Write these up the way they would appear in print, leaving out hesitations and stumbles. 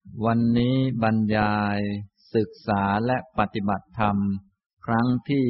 วันนี้บรรยายศึกษาและปฏิบัติธรรมครั้งที่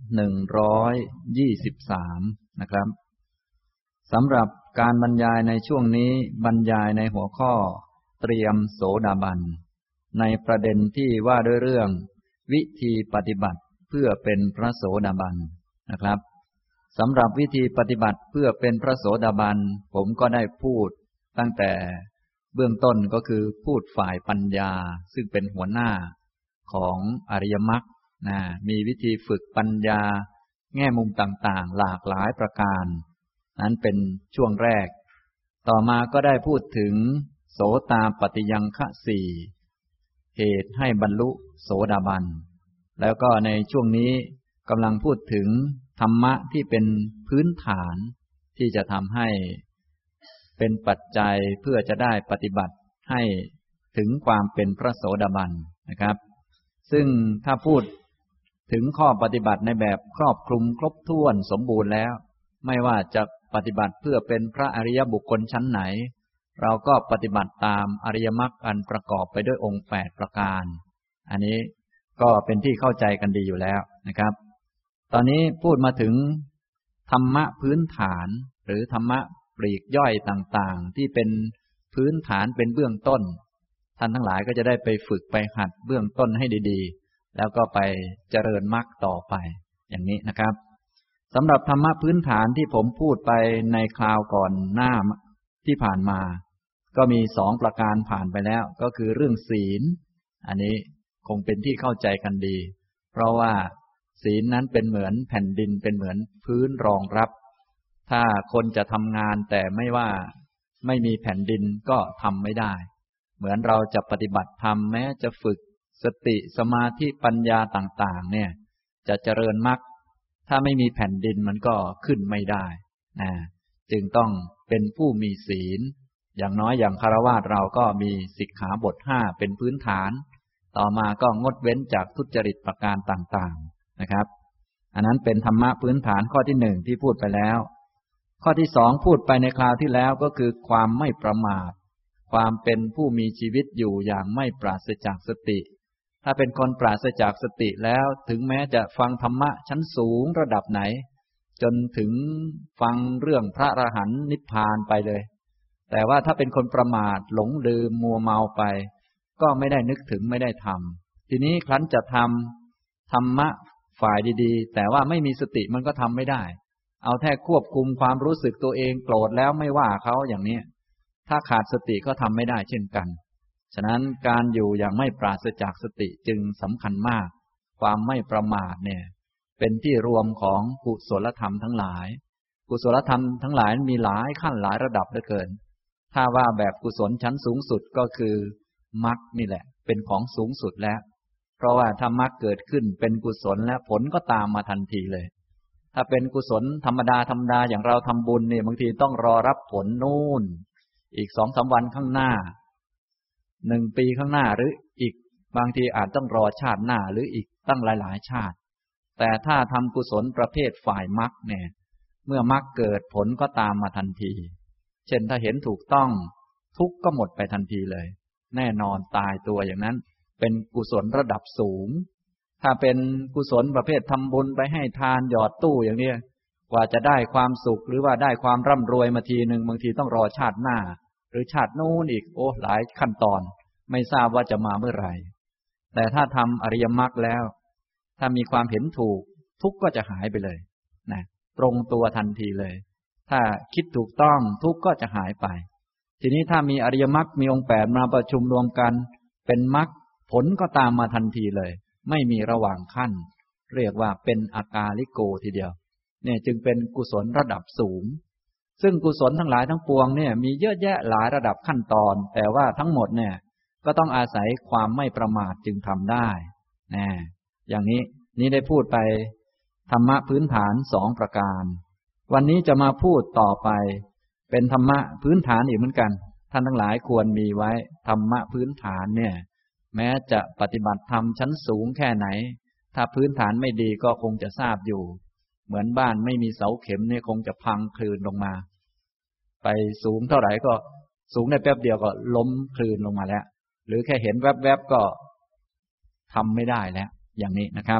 123นะครับสำหรับการบรรยายในช่วงนี้บรรยายในหัวข้อเตรียมโสดาบันในประเด็นที่ว่าด้วยเรื่องวิธีปฏิบัติเพื่อเป็นพระโสดาบันนะครับสำหรับวิธีปฏิบัติเพื่อเป็นพระโสดาบันผมก็ได้พูดตั้งแต่เบื้องต้นก็คือพูดฝ่ายปัญญาซึ่งเป็นหัวหน้าของอริยมรรคมีวิธีฝึกปัญญาแง่มุมต่างๆหลากหลายประการนั้นเป็นช่วงแรกต่อมาก็ได้พูดถึงโสตาปัตติยังคะสี่เหตุให้บรรลุโสดาบันแล้วก็ในช่วงนี้กำลังพูดถึงธรรมะที่เป็นพื้นฐานที่จะทำให้เป็นปัจจัยเพื่อจะได้ปฏิบัติให้ถึงความเป็นพระโสดาบันนะครับซึ่งถ้าพูดถึงข้อปฏิบัติในแบบครอบคลุมครบถ้วนสมบูรณ์แล้วไม่ว่าจะปฏิบัติเพื่อเป็นพระอริยบุคคลชั้นไหนเราก็ปฏิบัติตามอริยมรรคอันประกอบไปด้วยองค์8ประการอันนี้ก็เป็นที่เข้าใจกันดีอยู่แล้วนะครับตอนนี้พูดมาถึงธรรมะพื้นฐานหรือธรรมะปลีกย่อยต่างๆที่เป็นพื้นฐานเป็นเบื้องต้นท่านทั้งหลายก็จะได้ไปฝึกไปหัดเบื้องต้นให้ดีๆแล้วก็ไปเจริญมรรคต่อไปอย่างนี้นะครับสำหรับธรรมะพื้นฐานที่ผมพูดไปในคราวก่อนหน้าที่ผ่านมาก็มี2ประการผ่านไปแล้วก็คือเรื่องศีลอันนี้คงเป็นที่เข้าใจกันดีเพราะว่าศีลนั้นเป็นเหมือนแผ่นดินเป็นเหมือนพื้นรองรับถ้าคนจะทำงานแต่ไม่มีแผ่นดินก็ทำไม่ได้เหมือนเราจะปฏิบัติธรรมแม้จะฝึกสติสมาธิปัญญาต่างๆเนี่ยจะเจริญมรรคถ้าไม่มีแผ่นดินมันก็ขึ้นไม่ได้จึงต้องเป็นผู้มีศีลอย่างน้อยอย่างฆราวาสเราก็มีสิกขาบท5เป็นพื้นฐานต่อมาก็งดเว้นจากทุจริตประการต่างๆนะครับอันนั้นเป็นธรรมะพื้นฐานข้อที่1ที่พูดไปแล้วข้อที่2พูดไปในคราวที่แล้วก็คือความไม่ประมาทความเป็นผู้มีชีวิตอยู่อย่างไม่ปราศจากสติถ้าเป็นคนปราศจากสติแล้วถึงแม้จะฟังธรรมะชั้นสูงระดับไหนจนถึงฟังเรื่องพระอรหันต์นิพพานไปเลยแต่ว่าถ้าเป็นคนประมาทหลงลืมมัวเมาไปก็ไม่ได้นึกถึงไม่ได้ทำทีนี้ครั้นจะทำธรรมะฝ่ายดีๆแต่ว่าไม่มีสติมันก็ทำไม่ได้เอาแค่ควบคุมความรู้สึกตัวเองโกรธแล้วไม่ว่าเขาอย่างนี้ถ้าขาดสติก็ทำไม่ได้เช่นกันฉะนั้นการอยู่อย่างไม่ปราศจากสติจึงสำคัญมากความไม่ประมาทเนี่ยเป็นที่รวมของกุศลธรรมทั้งหลายกุศลธรรมทั้งหลายมีหลายขั้นหลายระดับเหลือเกินถ้าว่าแบบกุศลชั้นสูงสุดก็คือมรรคนี่แหละเป็นของสูงสุดแล้วเพราะว่าถ้ามรรคเกิดขึ้นเป็นกุศลและผลก็ตามมาทันทีเลยถ้าเป็นกุศลธรรมดาอย่างเราทำบุญเนี่ยบางทีต้องรอรับผลนู่นอีก 2-3 วันข้างหน้า1 ปีข้างหน้าหรืออีกบางทีอาจต้องรอชาติหน้าหรืออีกตั้งหลายๆชาติแต่ถ้าทำกุศลประเภทฝ่ายมรรคเนี่ยเมื่อมรรคเกิดผลก็ตามมาทันทีเช่นถ้าเห็นถูกต้องทุกข์ก็หมดไปทันทีเลยแน่นอนตายตัวอย่างนั้นเป็นกุศลระดับสูงถ้าเป็นกุศลประเภททำบุญไปให้ทานหยอดตู้อย่างนี้กว่าจะได้ความสุขหรือว่าได้ความร่ำรวยมาทีหนึ่งบางทีต้องรอชาติหน้าหรือชาตินู้นอีกหลายขั้นตอนไม่ทราบว่าจะมาเมื่อไหร่แต่ถ้าทำอริยมรรคแล้วถ้ามีความเห็นถูกทุกข์ก็จะหายไปเลยตรงตัวทันทีเลยถ้าคิดถูกต้องทุกข์ก็จะหายไปทีนี้ถ้ามีอริยมรรคมีองค์8มาประชุมรวมกันเป็นมรรคผลก็ตามมาทันทีเลยไม่มีระหว่างขั้นเรียกว่าเป็นอากาลิโกทีเดียวเนี่ยจึงเป็นกุศลระดับสูงซึ่งกุศลทั้งหลายทั้งปวงเนี่ยมีเยอะแยะหลายระดับขั้นตอนแต่ว่าทั้งหมดเนี่ยก็ต้องอาศัยความไม่ประมาทจึงทำได้อย่างนี้ได้พูดไปธรรมะพื้นฐาน2ประการวันนี้จะมาพูดต่อไปเป็นธรรมะพื้นฐานอีกเหมือนกันท่านทั้งหลายควรมีไว้ธรรมะพื้นฐานเนี่ยแม้จะปฏิบัติธรรมชั้นสูงแค่ไหนถ้าพื้นฐานไม่ดีก็คงจะทราบอยู่เหมือนบ้านไม่มีเสาเข็มเนี่ยคงจะพังคลืนลงมาไปสูงเท่าไหร่ก็สูงได้แป๊บเดียวก็ล้มคลืนลงมาแล้วหรือแค่เห็นแวบๆก็ทำไม่ได้แล้วอย่างนี้นะครับ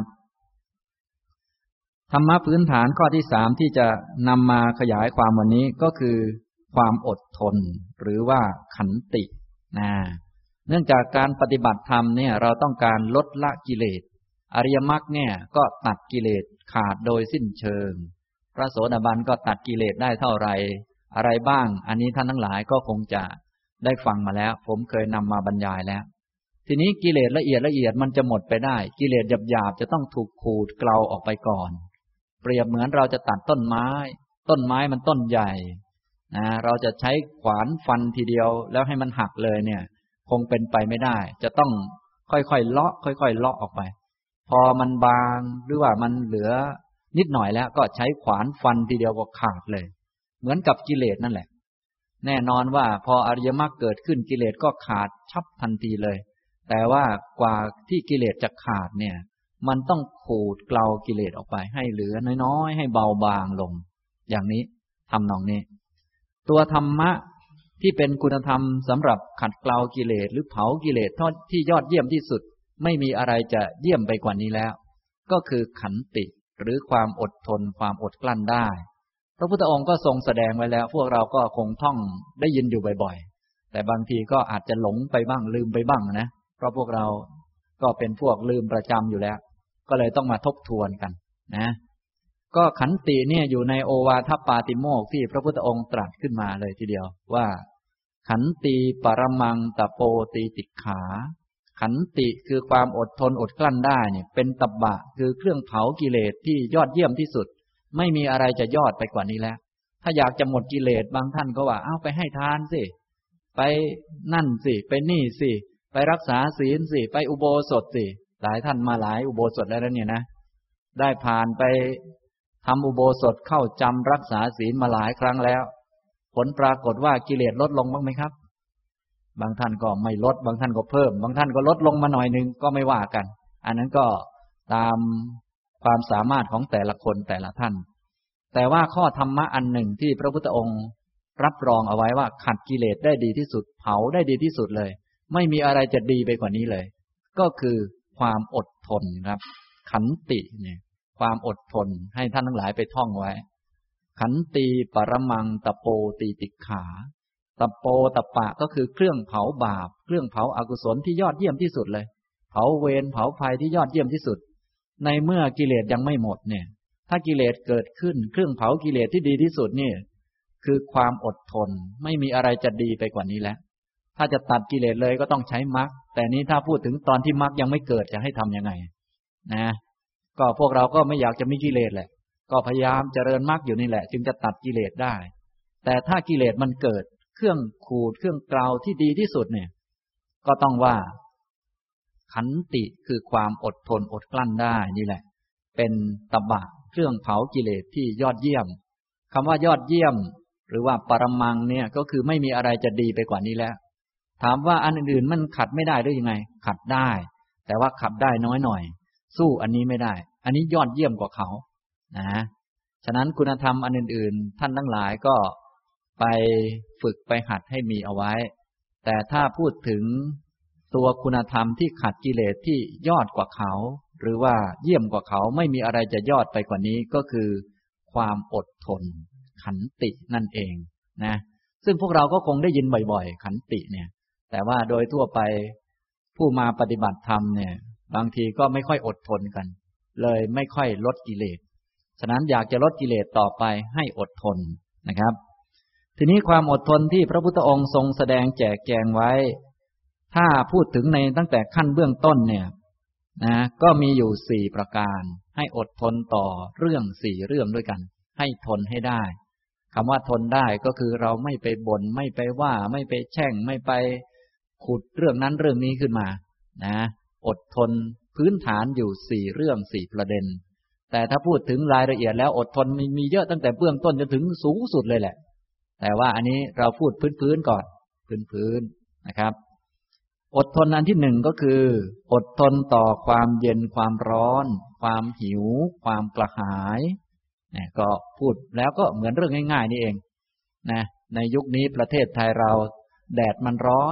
ธรรมะพื้นฐานข้อที่3ที่จะนำมาขยายความวันนี้ก็คือความอดทนหรือว่าขันติเนื่องจากการปฏิบัติธรรมเนี่ยเราต้องการลดละกิเลสอริยมรรคเนี่ยก็ตัดกิเลสขาดโดยสิ้นเชิงพระโสดาบันก็ตัดกิเลสได้เท่าไหร่อะไรบ้างอันนี้ท่านทั้งหลายก็คงจะได้ฟังมาแล้วผมเคยนำมาบรรยายแล้วทีนี้กิเลสละเอียดมันจะหมดไปได้กิเลสหยาบๆจะต้องถูกขูดเกลาออกไปก่อนเปรียบเหมือนเราจะตัดต้นไม้มันต้นใหญ่เราจะใช้ขวานฟันทีเดียวแล้วให้มันหักเลยเนี่ยคงเป็นไปไม่ได้จะต้องค่อยๆเลาะออกไปพอมันบางหรือว่ามันเหลือนิดหน่อยแล้วก็ใช้ขวานฟันทีเดียวก็ขาดเลยเหมือนกับกิเลสนั่นแหละแน่นอนว่าพออริยมรรคเกิดขึ้นกิเลสก็ขาดชับทันทีเลยแต่ว่ากว่าที่กิเลสจะขาดเนี่ยมันต้องขูดเกลากิเลสออกไปให้เหลือน้อยๆให้เบาบางลงอย่างนี้ทำนองนี้ตัวธรรมะที่เป็นคุณธรรมสำหรับขัดเกลากิเลสหรือเผากิเลสที่ยอดเยี่ยมที่สุดไม่มีอะไรจะเยี่ยมไปกว่านี้แล้วก็คือขันติหรือความอดทนความอดกลั้นได้พระพุทธองค์ก็ทรงแสดงไว้แล้วพวกเราก็คงท่องได้ยินอยู่บ่อยๆแต่บางทีก็อาจจะหลงไปบ้างลืมไปบ้างนะเพราะพวกเราก็เป็นพวกลืมประจำอยู่แล้วก็เลยต้องมาทบทวนกันนะก็ขันติเนี่ยอยู่ในโอวาทปาติโมกข์ที่พระพุทธองค์ตรัสขึ้นมาเลยทีเดียวว่าขันติปรมังตโปติติขาขันติคือความอดทนอดกลั้นได้เนี่ยเป็นตับบะคือเครื่องเผากิเลสที่ยอดเยี่ยมที่สุดไม่มีอะไรจะยอดไปกว่านี้แล้วถ้าอยากจะหมดกิเลสบางท่านก็ว่าเอาไปให้ทานสิไปนั่นสิไปนี่สิไปรักษาศีลสิไปอุโบสถสิหลายท่านมาหลายอุโบสถแล้วเนี่ยนะได้ผ่านไปทำอุโบสถเข้าจำรักษาศีลมาหลายครั้งแล้วผลปรากฏว่ากิเลสลดลงบ้างไหมครับบางท่านก็ไม่ลดบางท่านก็เพิ่มบางท่านก็ลดลงมาหน่อยนึงก็ไม่ว่ากันอันนั้นก็ตามความสามารถของแต่ละคนแต่ละท่านแต่ว่าข้อธรรมะอันหนึ่งที่พระพุทธองค์รับรองเอาไว้ว่าขัดกิเลสได้ดีที่สุดเผาได้ดีที่สุดเลยไม่มีอะไรจะดีไปกว่านี้เลยก็คือความอดทนครับขันติเนี่ยความอดทนให้ท่านทั้งหลายไปท่องไว้ขันติปรมังตโปติติขาตโปตปะก็คือเครื่องเผาบาปเครื่องเผาอกุศลที่ยอดเยี่ยมที่สุดเลยเผาเวรเผาภัยที่ยอดเยี่ยมที่สุดในเมื่อกิเลสยังไม่หมดเนี่ยถ้ากิเลสเกิดขึ้นเครื่องเผากิเลสที่ดีที่สุดนี่คือความอดทนไม่มีอะไรจะดีไปกว่านี้แล้วถ้าจะตัดกิเลสเลยก็ต้องใช้มรรคแต่นี้ถ้าพูดถึงตอนที่มรรคยังไม่เกิดจะให้ทำยังไงนะก็พวกเราก็ไม่อยากจะมีกิเลสแหละก็พยายามเจริญมรรคอยู่นี่แหละจึงจะตัดกิเลสได้แต่ถ้ากิเลสมันเกิดเครื่องขูดเครื่องเกลาที่ดีที่สุดเนี่ยก็ต้องว่าขันติคือความอดทนอดกลั้นได้นี่แหละเป็นตบะเครื่องเผากิเลสที่ยอดเยี่ยมคำว่ายอดเยี่ยมหรือว่าปรมังเนี่ยก็คือไม่มีอะไรจะดีไปกว่านี้แล้วถามว่าอันอื่นๆมันขัดไม่ได้หรือยังไงขัดได้แต่ว่าขัดได้น้อยหน่อยสู้อันนี้ไม่ได้อันนี้ยอดเยี่ยมกว่าเขานะฉะนั้นคุณธรรมอันอื่นๆท่านทั้งหลายก็ไปฝึกไปหัดให้มีเอาไว้แต่ถ้าพูดถึงตัวคุณธรรมที่ขัดกิเลสที่ยอดกว่าเขาหรือว่าเยี่ยมกว่าเขาไม่มีอะไรจะยอดไปกว่านี้ก็คือความอดทนขันตินั่นเองนะซึ่งพวกเราก็คงได้ยินบ่อยๆขันติเนี่ยแต่ว่าโดยทั่วไปผู้มาปฏิบัติธรรมเนี่ยบางทีก็ไม่ค่อยอดทนกันเลยไม่ค่อยลดกิเลสฉะนั้นอยากจะลดกิเลสต่อไปให้อดทนนะครับทีนี้ความอดทนที่พระพุทธองค์ทรงแสดงแจกแจงไว้ถ้าพูดถึงในตั้งแต่ขั้นเบื้องต้นเนี่ยนะก็มีอยู่4ประการให้อดทนต่อเรื่อง4เรื่องด้วยกันให้ทนให้ได้คำว่าทนได้ก็คือเราไม่ไปบ่นไม่ไปว่าไม่ไปแช่งไม่ไปขุดเรื่องนั้นเรื่องนี้ขึ้นมานะอดทนพื้นฐานอยู่4เรื่อง4ประเด็นแต่ถ้าพูดถึงรายละเอียดแล้วอดทนมีเยอะตั้งแต่เบื้องต้นจนถึงสูงสุดเลยแหละแต่ว่าอันนี้เราพูดพื้นๆก่อนพื้นๆนะครับอดทนอันที่1ก็คืออดทนต่อความเย็นความร้อนความหิวความกระหายเนี่ยก็พูดแล้วก็เหมือนเรื่องง่ายๆนี่เองนะในยุคนี้ประเทศไทยเราแดดมันร้อน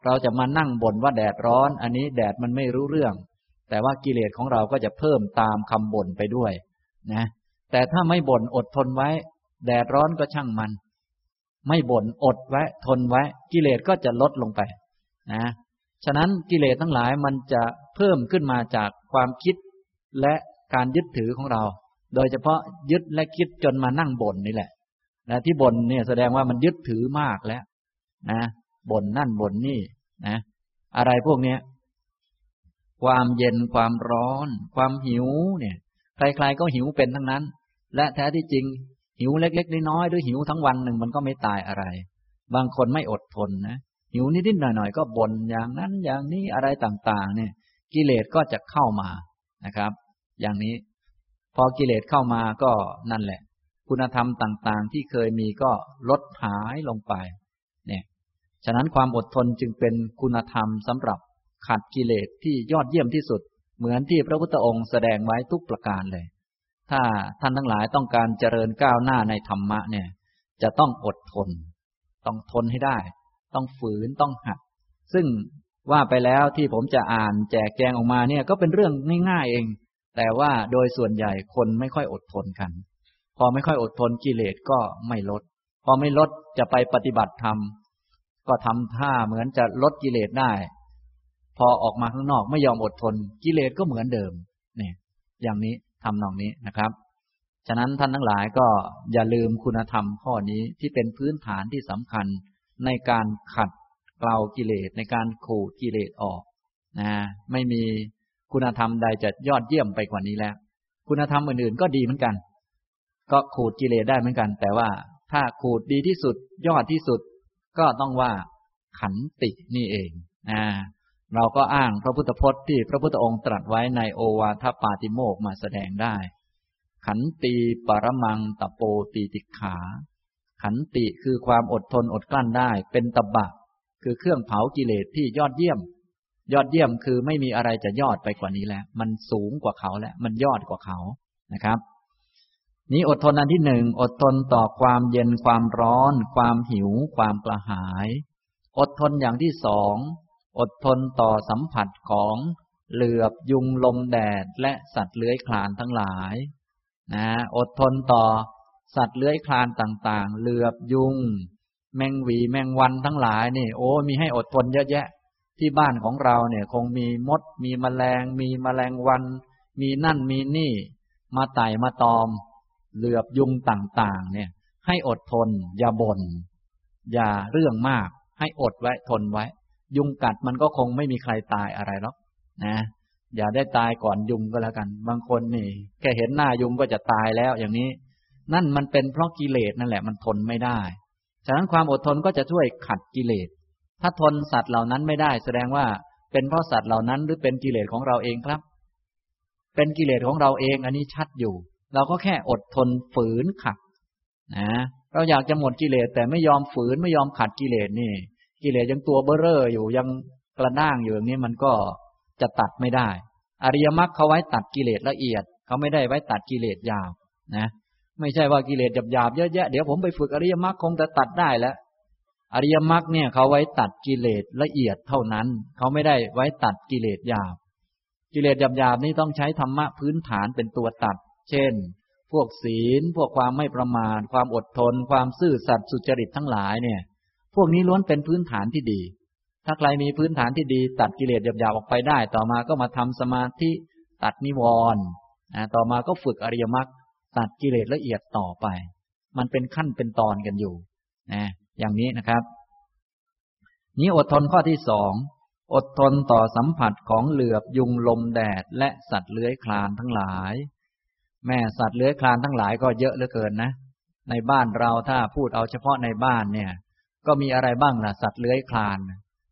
เราจะมานั่งบ่นว่าแดดร้อนอันนี้แดดมันไม่รู้เรื่องแต่ว่ากิเลสของเราก็จะเพิ่มตามคำบ่นไปด้วยนะแต่ถ้าไม่บ่นอดทนไว้แดดร้อนก็ช่างมันไม่บ่นอดไว้ทนไว้กิเลสก็จะลดลงไปนะฉะนั้นกิเลสทั้งหลายมันจะเพิ่มขึ้นมาจากความคิดและการยึดถือของเราโดยเฉพาะยึดและคิดจนมานั่งบ่นนี่แหละนะที่บ่นเนี่ยแสดงว่ามันยึดถือมากแล้วนะบ่นนั่นบ่นนี่นะอะไรพวกเนี้ยความเย็นความร้อนความหิวเนี่ยใครๆก็หิวเป็นทั้งนั้นและแท้ที่จริงหิวเล็กๆน้อยๆหรือหิวทั้งวันหนึ่งมันก็ไม่ตายอะไรบางคนไม่อดทนนะหิวนิดๆหน่อยๆก็บ่นอย่างนั้นอย่างนี้อะไรต่างๆเนี่ยกิเลสก็จะเข้ามานะครับอย่างนี้พอกิเลสเข้ามาก็นั่นแหละคุณธรรมต่างๆที่เคยมีก็ลดหายลงไปเนี่ยฉะนั้นความอดทนจึงเป็นคุณธรรมสำหรับขัดกิเลสที่ยอดเยี่ยมที่สุดเหมือนที่พระพุทธองค์แสดงไว้ทุกประการเลยถ้าท่านทั้งหลายต้องการเจริญก้าวหน้าในธรรมะเนี่ยจะต้องอดทนต้องทนให้ได้ต้องฝืนต้องหัดซึ่งว่าไปแล้วที่ผมจะอ่านแจกแจงออกมาเนี่ยก็เป็นเรื่องง่ายๆเองแต่ว่าโดยส่วนใหญ่คนไม่ค่อยอดทนกันพอไม่ค่อยอดทนกิเลสก็ไม่ลดพอไม่ลดจะไปปฏิบัติธรรมก็ทำท่าเหมือนจะลดกิเลสได้พอออกมาข้างนอกไม่ยอมอดทนกิเลสก็เหมือนเดิมเนี่ยอย่างนี้ทำนองนี้นะครับฉะนั้นท่านทั้งหลายก็อย่าลืมคุณธรรมข้อนี้ที่เป็นพื้นฐานที่สำคัญในการขัดเกลากิเลสในการขูดกิเลสออกนะไม่มีคุณธรรมใดจะยอดเยี่ยมไปกว่านี้แล้วคุณธรรมอื่นๆก็ดีเหมือนกันก็ขูดกิเลสได้เหมือนกันแต่ว่าถ้าขูดดีที่สุดยอดที่สุดก็ต้องว่าขันตินี่เองเราก็อ้างพระพุทธพจน์ที่พระพุทธองค์ตรัสไว้ในโอวาทปาติโมกข์มาแสดงได้ขันติปรมังตโปตีติขาขันติคือความอดทนอดกลั้นได้เป็นตบะคือเครื่องเผากิเลสที่ยอดเยี่ยมยอดเยี่ยมคือไม่มีอะไรจะยอดไปกว่านี้แล้วมันสูงกว่าเขาแล้วมันยอดกว่าเขานะครับนี้อดทนอันที่หนึ่งอดทนต่อความเย็นความร้อนความหิวความกระหายอดทนอย่างที่สองอดทนต่อสัมผัสของเหลือบยุงลมแดดและสัตว์เลื้อยคลานทั้งหลายนะอดทนต่อสัตว์เลื้อยคลานต่างๆเหลือบยุงแมงหวีแมงวันทั้งหลายนี่โอ้มีให้อดทนเยอะแยะที่บ้านของเราเนี่ยคงมีมดมีแมลงมีแมลงวันมีนั่นมีนี่มาไต่มาตอมเหลือบยุงต่างๆเนี่ยให้อดทนอย่าบ่นอย่าเรื่องมากให้อดไว้ทนไว้ยุงกัดมันก็คงไม่มีใครตายอะไรหรอกนะอย่าได้ตายก่อนยุงก็แล้วกันบางคนนี่แค่เห็นหน้ายุงก็จะตายแล้วอย่างนี้นั่นมันเป็นเพราะกิเลสนั่นแหละมันทนไม่ได้ฉะนั้นความอดทนก็จะช่วยขัดกิเลสถ้าทนสัตว์เหล่านั้นไม่ได้แสดงว่าเป็นเพราะสัตว์เหล่านั้นหรือเป็นกิเลสของเราเองครับเป็นกิเลสของเราเองอันนี้ชัดอยู่เราก็แค่อดทนฝืนขัดนะเราอยากจะหมดกิเลสแต่ไม่ยอมฝืนไม่ยอมขัดกิเลสนี่กิเลสยังตัวเบ้อเร่ออยู่ยังกระด้างอยู่อย่างนี้มันก็จะตัดไม่ได้อริยมรรคเขาไว้ตัดกิเลสละเอียดเขาไม่ได้ไว้ตัดกิเลสหยาบนะไม่ใช่ว่ากิเลสหยาบๆเยอะแยะเดี๋ยวผมไปฝึกอริยมรรคคงจะตัดได้แล้วอริยมรรคเนี่ยเขาไว้ตัดกิเลสละเอียดเท่านั้นเขาไม่ได้ไว้ตัดกิเลสหยาบกิเลสหยาบๆนี่ต้องใช้ธรรมะพื้นฐานเป็นตัวตัดเช่นพวกศีลพวกความไม่ประมาทความอดทนความซื่อสัตย์สุจริตทั้งหลายเนี่ยพวกนี้ล้วนเป็นพื้นฐานที่ดีถ้าใครมีพื้นฐานที่ดีตัดกิเลสหยาบๆออกไปได้ต่อมาก็มาทำสมาธิตัดนิวรณ์ต่อมาก็ฝึกอริยมรรคตัดกิเลสละเอียดต่อไปมันเป็นขั้นเป็นตอนกันอยู่อย่างนี้นะครับนี้อดทนข้อที่สองอดทนต่อสัมผัสของเหลือบยุงลมแดดและสัตว์เลื้อยคลานทั้งหลายแม่สัตว์เลื้อยคลานทั้งหลายก็เยอะเหลือเกินนะในบ้านเราถ้าพูดเอาเฉพาะในบ้านเนี่ยก็มีอะไรบ้างล่ะสัตว์เลื้อยคลาน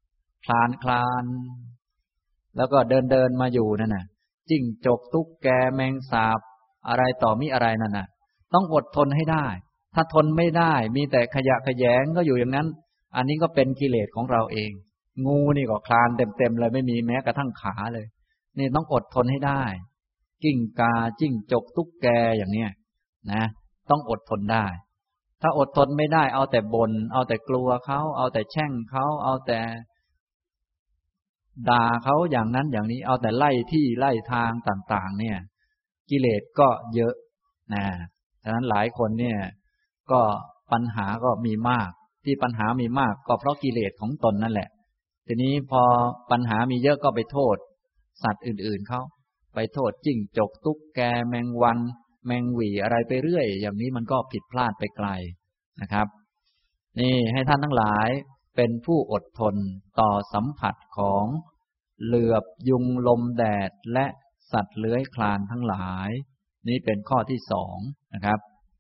แล้วก็เดินมาอยู่นั่นน่ะจิ้งจกตุ๊กแกแมงสาบอะไรต่อมีอะไรนั่นน่ะต้องอดทนให้ได้ถ้าทนไม่ได้มีแต่ขยะแขยงก็อยู่อย่างนั้นอันนี้ก็เป็นกิเลสของเราเองงูนี่ก็คลานเต็มเลยไม่มีแม้กระทั่งขาเลยนี่ต้องอดทนให้ได้กิ้งกาจิ้งจกตุ๊กแกอย่างเนี้ยนะต้องอดทนได้ถ้าอดทนไม่ได้เอาแต่บ่นเอาแต่กลัวเขาเอาแต่แช่งเขาเอาแต่ด่าเขาอย่างนั้นอย่างนี้เอาแต่ไล่ที่ไล่ทางต่างๆเนี่ยกิเลสก็เยอะนะฉะนั้นหลายคนเนี่ยก็ปัญหาก็มีมากที่ปัญหามีมากก็เพราะกิเลสของตนนั่นแหละทีนี้พอปัญหามีเยอะก็ไปโทษสัตว์อื่นๆเขาไปโทษจิ้งจกตุ๊กแกแมงวันแมงหวีอะไรไปเรื่อยอย่างนี้มันก็ผิดพลาดไปไกลนะครับนี่ให้ท่านทั้งหลายเป็นผู้อดทนต่อสัมผัสของเหลือบยุงลมแดดและสัตว์เลื้อยคลานทั้งหลายนี่เป็นข้อที่สองนะครับ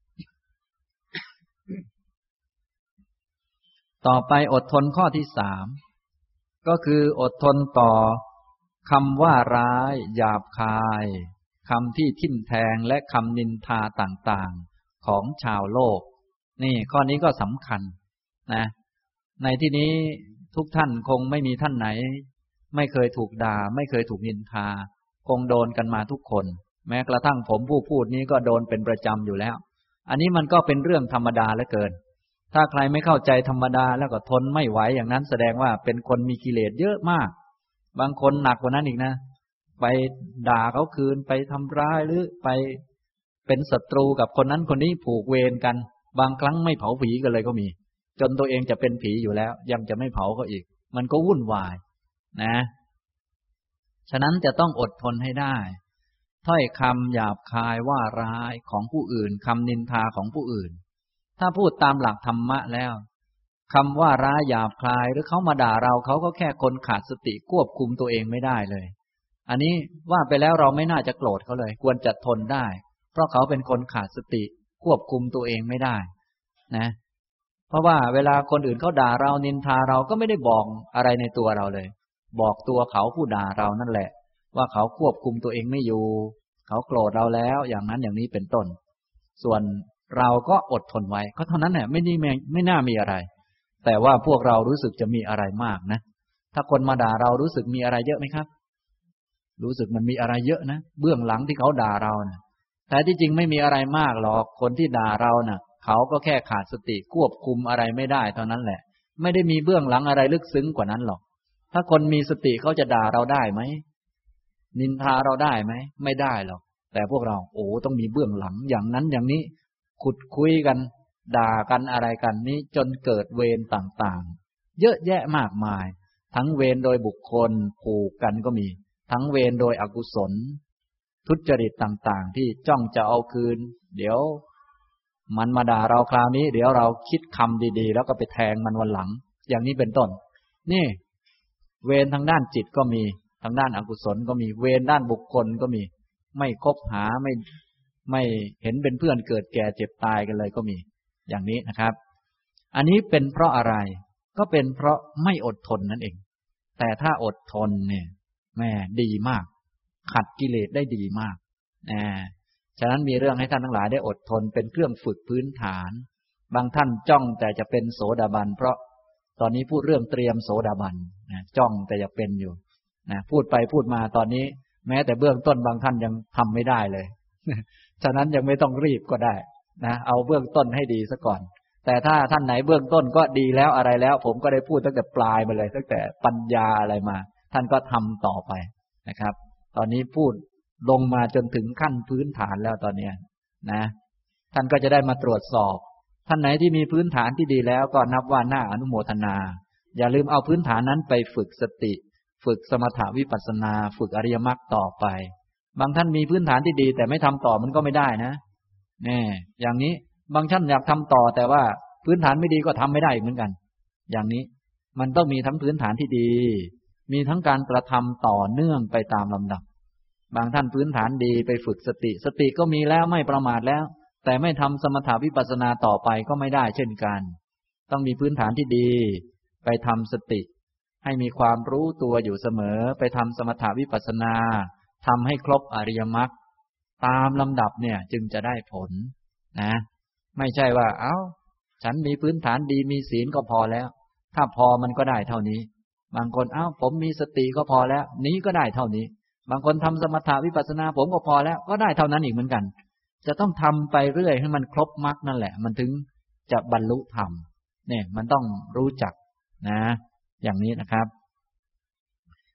ต่อไปอดทนข้อที่สามก็คืออดทนต่อคำว่าร้ายหยาบคายคำที่ทิ่มแทงและคำนินทาต่างๆของชาวโลกนี่ข้อนี้ก็สำคัญนะในที่นี้ทุกท่านคงไม่มีท่านไหนไม่เคยถูกด่าไม่เคยถูกนินทาคงโดนกันมาทุกคนแม้กระทั่งผมผู้พูดนี้ก็โดนเป็นประจำอยู่แล้วอันนี้มันก็เป็นเรื่องธรรมดาเหลือเกินถ้าใครไม่เข้าใจธรรมดาแล้วก็ทนไม่ไหวอย่างนั้นแสดงว่าเป็นคนมีกิเลสเยอะมากบางคนหนักกว่านั้นอีกนะไปด่าเขาคืนไปทำร้ายหรือไปเป็นศัตรูกับคนนั้นคนนี้ผูกเวรกันบางครั้งไม่เผาผีกันเลยก็มีจนตัวเองจะเป็นผีอยู่แล้วยังจะไม่เผาเขาอีกมันก็วุ่นวายนะฉะนั้นจะต้องอดทนให้ได้ถ้อยคำหยาบคายว่าร้ายของผู้อื่นคำนินทาของผู้อื่นถ้าพูดตามหลักธรรมะแล้วคำว่าร้ายหยาบคายหรือเขามาด่าเราเขาก็แค่คนขาดสติควบคุมตัวเองไม่ได้เลยอันนี้ว่าไปแล้วเราไม่น่าจะโกรธเขาเลยควรจะทนได้เพราะเขาเป็นคนขาดสติควบคุมตัวเองไม่ได้นะเพราะว่าเวลาคนอื่นเขาด่าเรานินทาเราก็ไม่ได้บอกอะไรในตัวเราเลยบอกตัวเขาผู้ด่าเรานั่นแหละว่าเขาควบคุมตัวเองไม่อยู่เขาโกรธเราแล้วอย่างนั้นอย่างนี้เป็นต้นส่วนเราก็อดทนไว้ก็เท่านั้นแหละไม่น่ามีอะไรแต่ว่าพวกเรารู้สึกจะมีอะไรมากนะถ้าคนมาด่าเรารู้สึกมีอะไรเยอะไหมครับรู้สึกมันมีอะไรเยอะนะเบื้องหลังที่เขาด่าเรานะแต่ที่จริงไม่มีอะไรมากหรอกคนที่ด่าเรานะเขาก็แค่ขาดสติควบคุมอะไรไม่ได้เท่านั้นแหละไม่ได้มีเบื้องหลังอะไรลึกซึ้งกว่านั้นหรอกถ้าคนมีสติเขาจะด่าเราได้ไหมนินทาเราได้ไหมไม่ได้หรอกแต่พวกเราต้องมีเบื้องหลังอย่างนั้นอย่างนี้ขุดคุยกันด่ากันอะไรกันนี้จนเกิดเวรต่างๆเยอะแยะมากมายทั้งเวรโดยบุคคลผูกกันก็มีทั้งเวรโดยอกุศลทุจริตต่างๆที่จ้องจะเอาคืนเดี๋ยวมันมาด่าเราคราวนี้เดี๋ยวเราคิดคำดีๆแล้วก็ไปแทงมันวันหลังอย่างนี้เป็นต้นนี่เวรทางด้านจิตก็มีทางด้านอกุศลก็มีเวรด้านบุคคลก็มีไม่คบหาไม่เห็นเป็นเพื่อนเกิดแก่เจ็บตายกันเลยก็มีอย่างนี้นะครับอันนี้เป็นเพราะอะไรก็เป็นเพราะไม่อดทนนั่นเองแต่ถ้าอดทนเนี่ยแม่ดีมากขัดกิเลสได้ดีมากฉะนั้นมีเรื่องให้ท่านทั้งหลายได้อดทนเป็นเครื่องฝึกพื้นฐานบางท่านจ้องแต่จะเป็นโสดาบันเพราะตอนนี้พูดเรื่องเตรียมโสดาบันจ้องแต่จะเป็นอยู่พูดไปพูดมาตอนนี้แม้แต่เบื้องต้นบางท่านยังทำไม่ได้เลยฉะนั้นยังไม่ต้องรีบก็ได้นะเอาเบื้องต้นให้ดีซะก่อนแต่ถ้าท่านไหนเบื้องต้นก็ดีแล้วอะไรแล้วผมก็ได้พูดตั้งแต่ปลายมาเลยตั้งแต่ปัญญาอะไรมาท่านก็ทำต่อไปนะครับตอนนี้พูดลงมาจนถึงขั้นพื้นฐานแล้วตอนนี้นะท่านก็จะได้มาตรวจสอบท่านไหนที่มีพื้นฐานที่ดีแล้วก็นับว่าน่าอนุโมทนาอย่าลืมเอาพื้นฐานนั้นไปฝึกสติฝึกสมถะวิปัสสนาฝึกอริยมรรคต่อไปบางท่านมีพื้นฐานที่ดีแต่ไม่ทำต่อมันก็ไม่ได้นะอย่างนี้บางท่านอยากทำต่อแต่ว่าพื้นฐานไม่ดีก็ทำไม่ได้เหมือนกันอย่างนี้มันต้องมีทั้งพื้นฐานที่ดีมีทั้งการกระทำต่อเนื่องไปตามลำดับบางท่านพื้นฐานดีไปฝึกสติก็มีแล้วไม่ประมาทแล้วแต่ไม่ทำสมถะวิปัสสนาต่อไปก็ไม่ได้เช่นกันต้องมีพื้นฐานที่ดีไปทำสติให้มีความรู้ตัวอยู่เสมอไปทำสมถะวิปัสสนาทำให้ครบอริยมรรคตามลำดับเนี่ยจึงจะได้ผลนะไม่ใช่ว่าฉันมีพื้นฐานดีมีศีลก็พอแล้วถ้าพอมันก็ได้เท่านี้บางคนผมมีสติก็พอแล้วนี้ก็ได้เท่านี้บางคนทำสมถะวิปัสสนาผมก็พอแล้วก็ได้เท่านั้นอีกเหมือนกันจะต้องทำไปเรื่อยให้มันครบมรรคนั่นแหละมันถึงจะบรรลุธรรมเนี่ยมันต้องรู้จักนะอย่างนี้นะครับ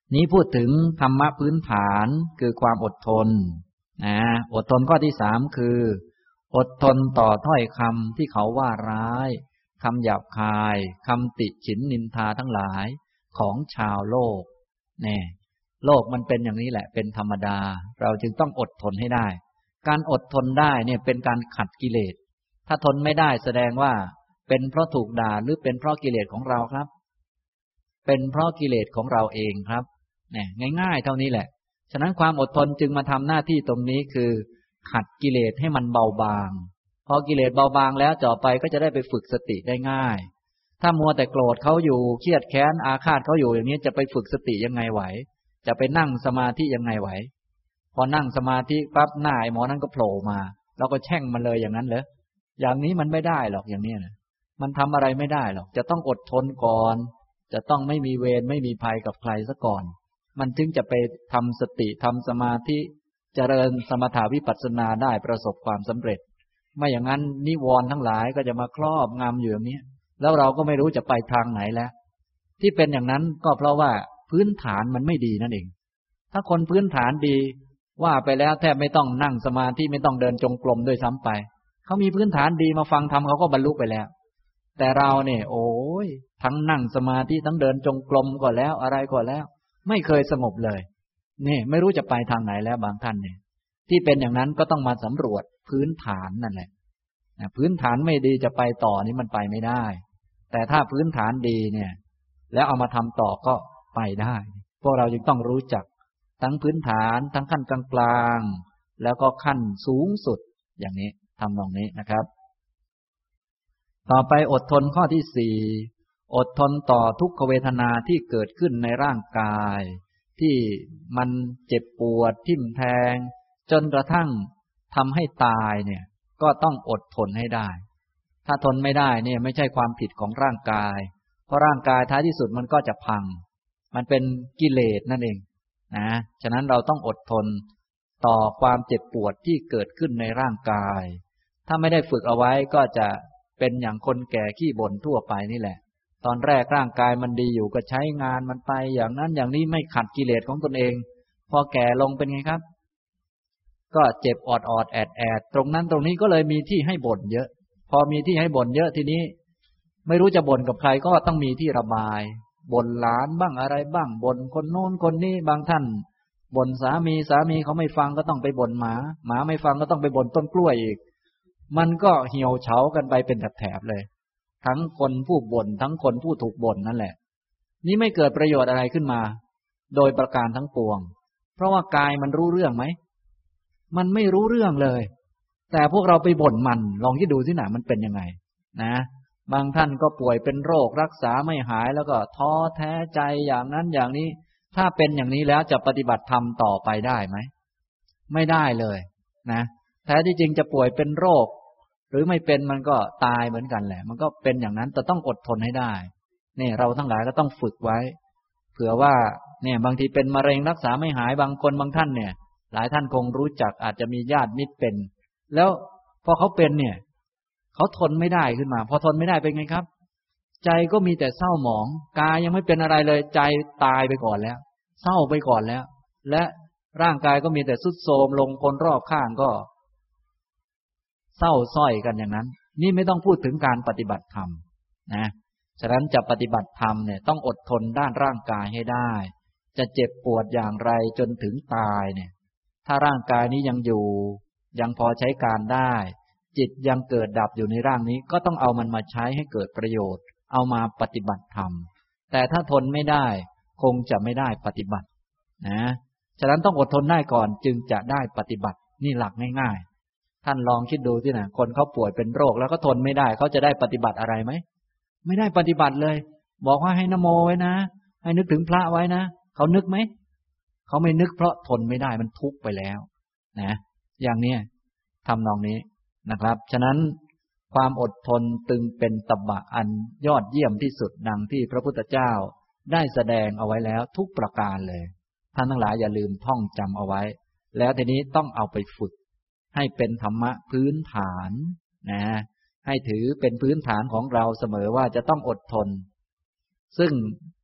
นี้พูดถึงธรรมะพื้นฐานคือความอดทนอดทนข้อที่3คืออดทนต่อถ้อยคำที่เขาว่าร้ายคำหยาบคายคำติฉินนินทาทั้งหลายของชาวโลกโลกมันเป็นอย่างนี้แหละเป็นธรรมดาเราจึงต้องอดทนให้ได้การอดทนได้เนี่ยเป็นการขัดกิเลสถ้าทนไม่ได้แสดงว่าเป็นเพราะถูกด่าหรือเป็นเพราะกิเลสของเราครับเป็นเพราะกิเลสของเราเองครับง่ายๆเท่านี้แหละฉะนั้นความอดทนจึงมาทำหน้าที่ตรงนี้คือขัดกิเลสให้มันเบาบางพอกิเลสเบาบางแล้วต่อไปก็จะได้ไปฝึกสติได้ง่ายถ้ามัวแต่โกรธเขาอยู่เครียดแค้นอาฆาตเขาอยู่อย่างนี้จะไปฝึกสติยังไงไหวจะไปนั่งสมาธิยังไงไหวพอนั่งสมาธิปั๊บหน้าไอ้หมอนั้นก็โผล่มาเราก็แช่งมันเลยอย่างนั้นเหรออย่างนี้มันไม่ได้หรอกอย่างนี้นะมันทำอะไรไม่ได้หรอกจะต้องอดทนก่อนจะต้องไม่มีเวรไม่มีภัยกับใครซะก่อนมันถึงจะไปทำสติทำสมาธิเจริญสมถาวิปัสสนาได้ประสบความสำเร็จไม่อย่างนั้นนิวรณ์ทั้งหลายก็จะมาครอบงำอยู่อย่างนี้แล้วเราก็ไม่รู้จะไปทางไหนแล้วที่เป็นอย่างนั้นก็เพราะว่าพื้นฐานมันไม่ดีนั่นเองถ้าคนพื้นฐานดีว่าไปแล้วแทบไม่ต้องนั่งสมาธิไม่ต้องเดินจงกรมด้วยซ้ำไปเขามีพื้นฐานดีมาฟังธรรมเขาก็บรรลุไปแล้วแต่เราเนี่ยโอ้ยทั้งนั่งสมาธิทั้งเดินจงกรมก็แล้วอะไรก็แล้วไม่เคยสงบเลยนี่ไม่รู้จะไปทางไหนแล้วบางท่านเนี่ยที่เป็นอย่างนั้นก็ต้องมาสำรวจพื้นฐานนั่นแหละพื้นฐานไม่ดีจะไปต่อนี่มันไปไม่ได้แต่ถ้าพื้นฐานดีเนี่ยแล้วเอามาทำต่อก็ไปได้พวกเราจึงต้องรู้จักทั้งพื้นฐานทั้งขั้นกลางๆแล้วก็ขั้นสูงสุดอย่างนี้ทำตรงนี้นะครับต่อไปอดทนข้อที่4อดทนต่อทุกขเวทนาที่เกิดขึ้นในร่างกายที่มันเจ็บปวดทิ่มแทงจนกระทั่งทำให้ตายเนี่ยก็ต้องอดทนให้ได้ถ้าทนไม่ได้เนี่ยไม่ใช่ความผิดของร่างกายเพราะร่างกายท้ายที่สุดมันก็จะพังมันเป็นกิเลสนั่นเองนะฉะนั้นเราต้องอดทนต่อความเจ็บปวดที่เกิดขึ้นในร่างกายถ้าไม่ได้ฝึกเอาไว้ก็จะเป็นอย่างคนแก่ขี้บ่นทั่วไปนี่แหละตอนแรกร่างกายมันดีอยู่ก็ใช้งานมันไปอย่างนั้นอย่างนี้ไม่ขัดกิเลสของตนเองพอแก่ลงเป็นไงครับก็เจ็บออดแอดตรงนั้นตรงนี้ก็เลยมีที่ให้บ่นเยอะพอมีที่ให้บ่นเยอะทีนี้ไม่รู้จะบ่นกับใครก็ต้องมีที่ระบายบ่นหลานบ้างอะไรบ้างบ่นคนโน้นคนนี้บางท่านบ่นสามีเขาไม่ฟังก็ต้องไปบ่นหมาไม่ฟังก็ต้องไปบ่นต้นกล้วยอีกมันก็เหี่ยวเฉากันไปเป็นแถบๆเลยทั้งคนผู้บ่นทั้งคนผู้ถูกบ่นนั่นแหละนี่ไม่เกิดประโยชน์อะไรขึ้นมาโดยประการทั้งปวงเพราะว่ากายมันรู้เรื่องไหมมันไม่รู้เรื่องเลยแต่พวกเราไปบ่นมันลองคิดดูสิหน่ะมันเป็นยังไงนะบางท่านก็ป่วยเป็นโรครักษาไม่หายแล้วก็ท้อแท้ใจอย่างนั้นอย่างนี้ถ้าเป็นอย่างนี้แล้วจะปฏิบัติธรรมต่อไปได้ไหมไม่ได้เลยนะแท้ที่จริงจะป่วยเป็นโรคหรือไม่เป็นมันก็ตายเหมือนกันแหละมันก็เป็นอย่างนั้นแต่ต้องอดทนให้ได้นี่เราทั้งหลายก็ต้องฝึกไว้เผื่อว่าเนี่ยบางทีเป็นมะเร็งรักษาไม่หายบางคนบางท่านเนี่ยหลายท่านคงรู้จักอาจจะมีญาติมิตรเป็นแล้วพอเขาเป็นเนี่ยเขาทนไม่ได้ขึ้นมาพอทนไม่ได้เป็นไงครับใจก็มีแต่เศร้าหมองกายยังไม่เป็นอะไรเลยใจตายไปก่อนแล้วเศร้าไปก่อนแล้วและร่างกายก็มีแต่ทรุดโทรมลงคนรอบข้างก็เศร้าส้อยกันอย่างนั้นนี่ไม่ต้องพูดถึงการปฏิบัติธรรมนะฉะนั้นจะปฏิบัติธรรมเนี่ยต้องอดทนด้านร่างกายให้ได้จะเจ็บปวดอย่างไรจนถึงตายเนี่ยถ้าร่างกายนี้ยังอยู่ยังพอใช้การได้จิตยังเกิดดับอยู่ในร่างนี้ก็ต้องเอามันมาใช้ให้เกิดประโยชน์เอามาปฏิบัติธรรมแต่ถ้าทนไม่ได้คงจะไม่ได้ปฏิบัตินะฉะนั้นต้องอดทนได้ก่อนจึงจะได้ปฏิบัตินี่หลักง่ายๆท่านลองคิดดูสินะคนเขาป่วยเป็นโรคแล้วก็ทนไม่ได้เขาจะได้ปฏิบัติอะไรไหมไม่ได้ปฏิบัติเลยบอกว่าให้นะโมไว้นะให้นึกถึงพระไว้นะเขานึกไหมเขาไม่นึกเพราะทนไม่ได้มันทุกข์ไปแล้วนะอย่างนี้ทำนองนี้นะครับฉะนั้นความอดทนตึงเป็นตบะอันยอดเยี่ยมที่สุดดังที่พระพุทธเจ้าได้แสดงเอาไว้แล้วทุกประการเลยท่านทั้งหลายอย่าลืมท่องจำเอาไว้แล้วทีนี้ต้องเอาไปฝึกให้เป็นธรรมะพื้นฐานนะให้ถือเป็นพื้นฐานของเราเสมอว่าจะต้องอดทนซึ่ง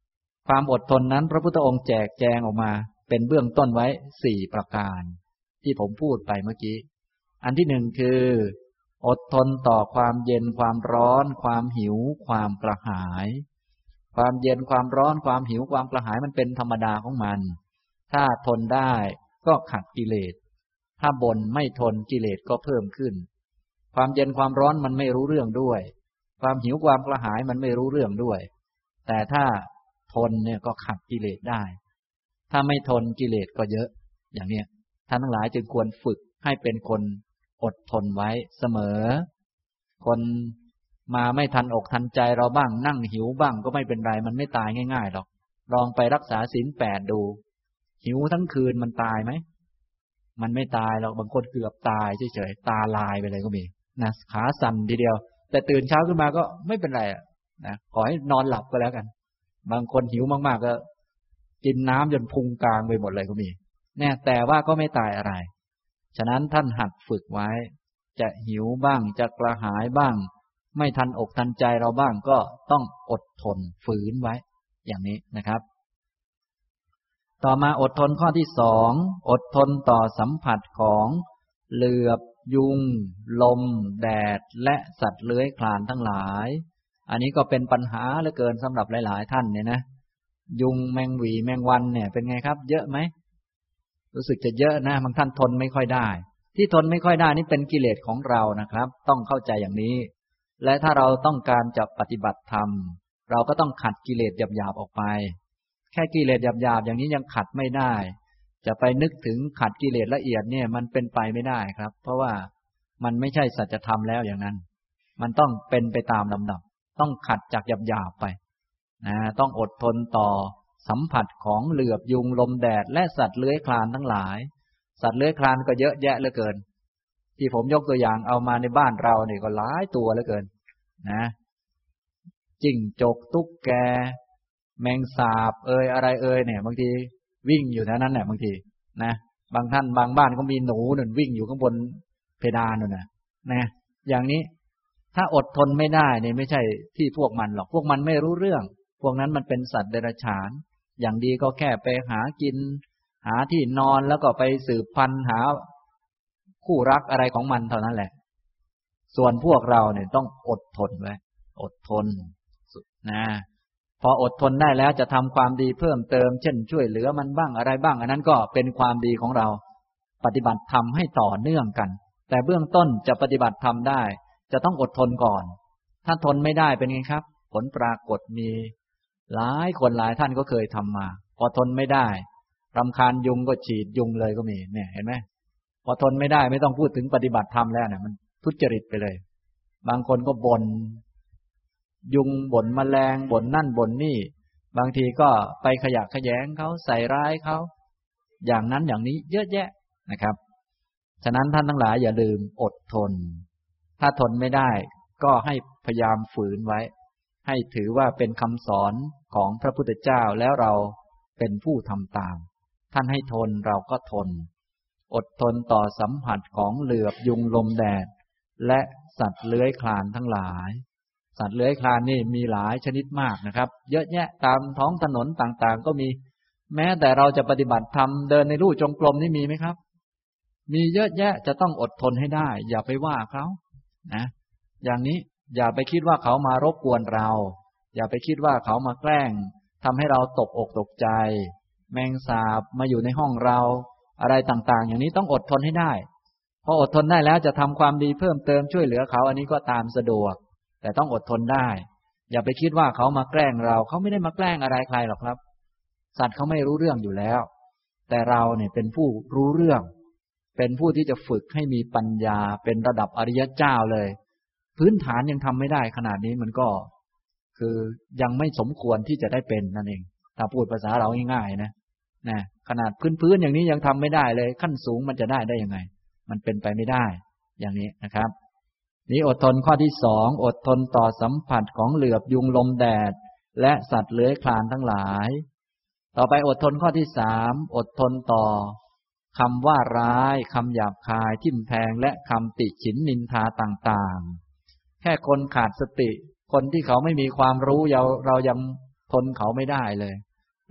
ความอดทนนั้นพระพุทธองค์แจกแจงออกมาเป็นเบื้องต้นไว้4ประการที่ผมพูดไปเมื่อกี้อันที่หนึ่งคืออดทนต่อความเย็นความร้อนความหิวความกระหายความเย็นความร้อนความหิวความกระหายมันเป็นธรรมดาของมันถ้าทนได้ก็ขัดกิเลสถ้าบ่นไม่ทนกิเลสก็เพิ่มขึ้นความเย็นความร้อนมันไม่รู้เรื่องด้วยความหิวความกระหายมันไม่รู้เรื่องด้วยแต่ถ้าทนเนี่ยก็ขัดกิเลสได้ถ้าไม่ทนกิเลสก็เยอะอย่างเนี้ยท่านทั้งหลายจึงควรฝึกให้เป็นคนอดทนไว้เสมอคนมาไม่ทันอกทันใจเราบ้างนั่งหิวบ้างก็ไม่เป็นไรมันไม่ตายง่ายๆหรอกลองไปรักษาศีล8ดูหิวทั้งคืนมันตายไหมมันไม่ตายหรอกบางคนเกือบตายเฉยๆตาลายไปเลยก็มีนะขาสั่นทีเดียวแต่ตื่นเช้าขึ้นมาก็ไม่เป็นไรนะขอให้นอนหลับก็แล้วกันบางคนหิวมากๆก็กินน้ำจนพุงกลางไปหมดเลยก็มีเนี่ยแต่ว่าก็ไม่ตายอะไรฉะนั้นท่านหัดฝึกไว้จะหิวบ้างจะกระหายบ้างไม่ทันอกทันใจเราบ้างก็ต้องอดทนฝืนไว้อย่างนี้นะครับต่อมาอดทนข้อที่2อดทนต่อสัมผัสของเหลือบยุงลมแดดและสัตว์เลื้อยคลานทั้งหลายอันนี้ก็เป็นปัญหาเหลือเกินสำหรับหลายๆท่านเนี่ยนะยุงแมงหวีแมงวันเนี่ยเป็นไงครับเยอะไหมรู้สึกจะเยอะนะบางท่านทนไม่ค่อยได้ที่ทนไม่ค่อยได้นี่เป็นกิเลสของเรานะครับต้องเข้าใจอย่างนี้และถ้าเราต้องการจะปฏิบัติธรรมเราก็ต้องขัดกิเลสหยาบๆออกไปแค่กิเลสหยาบๆอย่างนี้ยังขัดไม่ได้จะไปนึกถึงขัดกิเลสละเอียดเนี่ยมันเป็นไปไม่ได้ครับเพราะว่ามันไม่ใช่สัจธรรมแล้วอย่างนั้นมันต้องเป็นไปตามลำดับต้องขัดจากหยาบๆไปนะต้องอดทนต่อสัมผัสของเหลือบยุงลมแดดและสัตว์เลื้อยคลานทั้งหลายสัตว์เลื้อยคลานก็เยอะแยะเหลือเกินที่ผมยกตัวอย่างเอามาในบ้านเราเนี่ยก็หลายตัวเหลือเกินนะจิ้งจกตุ๊กแกแมงสาบอะไรเนี่ยบางทีวิ่งอยู่แถวนั้นแหละบางทีนะบางท่านบางบ้านก็มีหนูนั่นวิ่งอยู่ข้างบนเพดานนั่นนะอย่างนี้ถ้าอดทนไม่ได้เนี่ยไม่ใช่ที่พวกมันหรอกพวกมันไม่รู้เรื่องพวกนั้นมันเป็นสัตว์เดรัจฉานอย่างดีก็แค่ไปหากินหาที่นอนแล้วก็ไปสืบพันธุ์หาคู่รักอะไรของมันเท่านั้นแหละส่วนพวกเราเนี่ยต้องอดทนไว้อดทนนะพออดทนได้แล้วจะทำความดีเพิ่มเติมเช่นช่วยเหลือมันบ้างอะไรบ้างอันนั้นก็เป็นความดีของเราปฏิบัติธรรมให้ต่อเนื่องกันแต่เบื้องต้นจะปฏิบัติธรรมได้จะต้องอดทนก่อนถ้าทนไม่ได้เป็นไงครับผลปรากฏมีหลายคนหลายท่านก็เคยทำมาพอทนไม่ได้รำคาญยุงก็ฉีดยุงเลยก็มีเนี่ยเห็นไหมพอทนไม่ได้ไม่ต้องพูดถึงปฏิบัติธรรมแล้วเนี่ยมันทุจริตไปเลยบางคนก็บ่นยุงบ่นแมลงบ่นนั่นบ่นนี่บางทีก็ไปขยะแขยงเขาใส่ร้ายเขาอย่างนั้นอย่างนี้เยอะแยะนะครับฉะนั้นท่านทั้งหลายอย่าลืมอดทนถ้าทนไม่ได้ก็ให้พยายามฝืนไว้ให้ถือว่าเป็นคำสอนของพระพุทธเจ้าแล้วเราเป็นผู้ทำตามท่านให้ทนเราก็ทนอดทนต่อสัมผัสของเหลือบยุงลมแดดและสัตว์เลื้อยคลานทั้งหลายสัตว์เลื้อยคลานนี่มีหลายชนิดมากนะครับเยอะแยะตามท้องถนนต่างๆก็มีแม้แต่เราจะปฏิบัติธรรมเดินในลู่จงกรมนี่มีไหมครับมีเยอะแยะจะต้องอดทนให้ได้อย่าไปว่าเขานะอย่างนี้อย่าไปคิดว่าเขามารบกวนเราอย่าไปคิดว่าเขามาแกล้งทำให้เราตกอกตกใจแมงสาบมาอยู่ในห้องเราอะไรต่างๆอย่างนี้ต้องอดทนให้ได้พออดทนได้แล้วจะทำความดีเพิ่มเติมช่วยเหลือเขาอันนี้ก็ตามสะดวกแต่ต้องอดทนได้อย่าไปคิดว่าเขามาแกล้งเราเขาไม่ได้มาแกล้งอะไรใครหรอกครับสัตว์เขาไม่รู้เรื่องอยู่แล้วแต่เราเนี่ยเป็นผู้รู้เรื่องเป็นผู้ที่จะฝึกให้มีปัญญาเป็นระดับอริยเจ้าเลยพื้นฐานยังทำไม่ได้ขนาดนี้มันก็คือยังไม่สมควรที่จะได้เป็นนั่นเองถ้าพูดภาษาเราง่ายๆนะขนาดพื้นอย่างนี้ยังทำไม่ได้เลยขั้นสูงมันจะได้ยังไงมันเป็นไปไม่ได้อย่างนี้นะครับนี้อดทนข้อที่2อดทนต่อสัมผัสของเหลือบยุงลมแดดและสัตว์เลื้อยคลานทั้งหลายต่อไปอดทนข้อที่3อดทนต่อคำว่าร้ายคำหยาบคายทิ่มแทงและคำติฉินนินทาต่างๆแค่คนขาดสติคนที่เขาไม่มีความรู้เรายังทนเขาไม่ได้เลย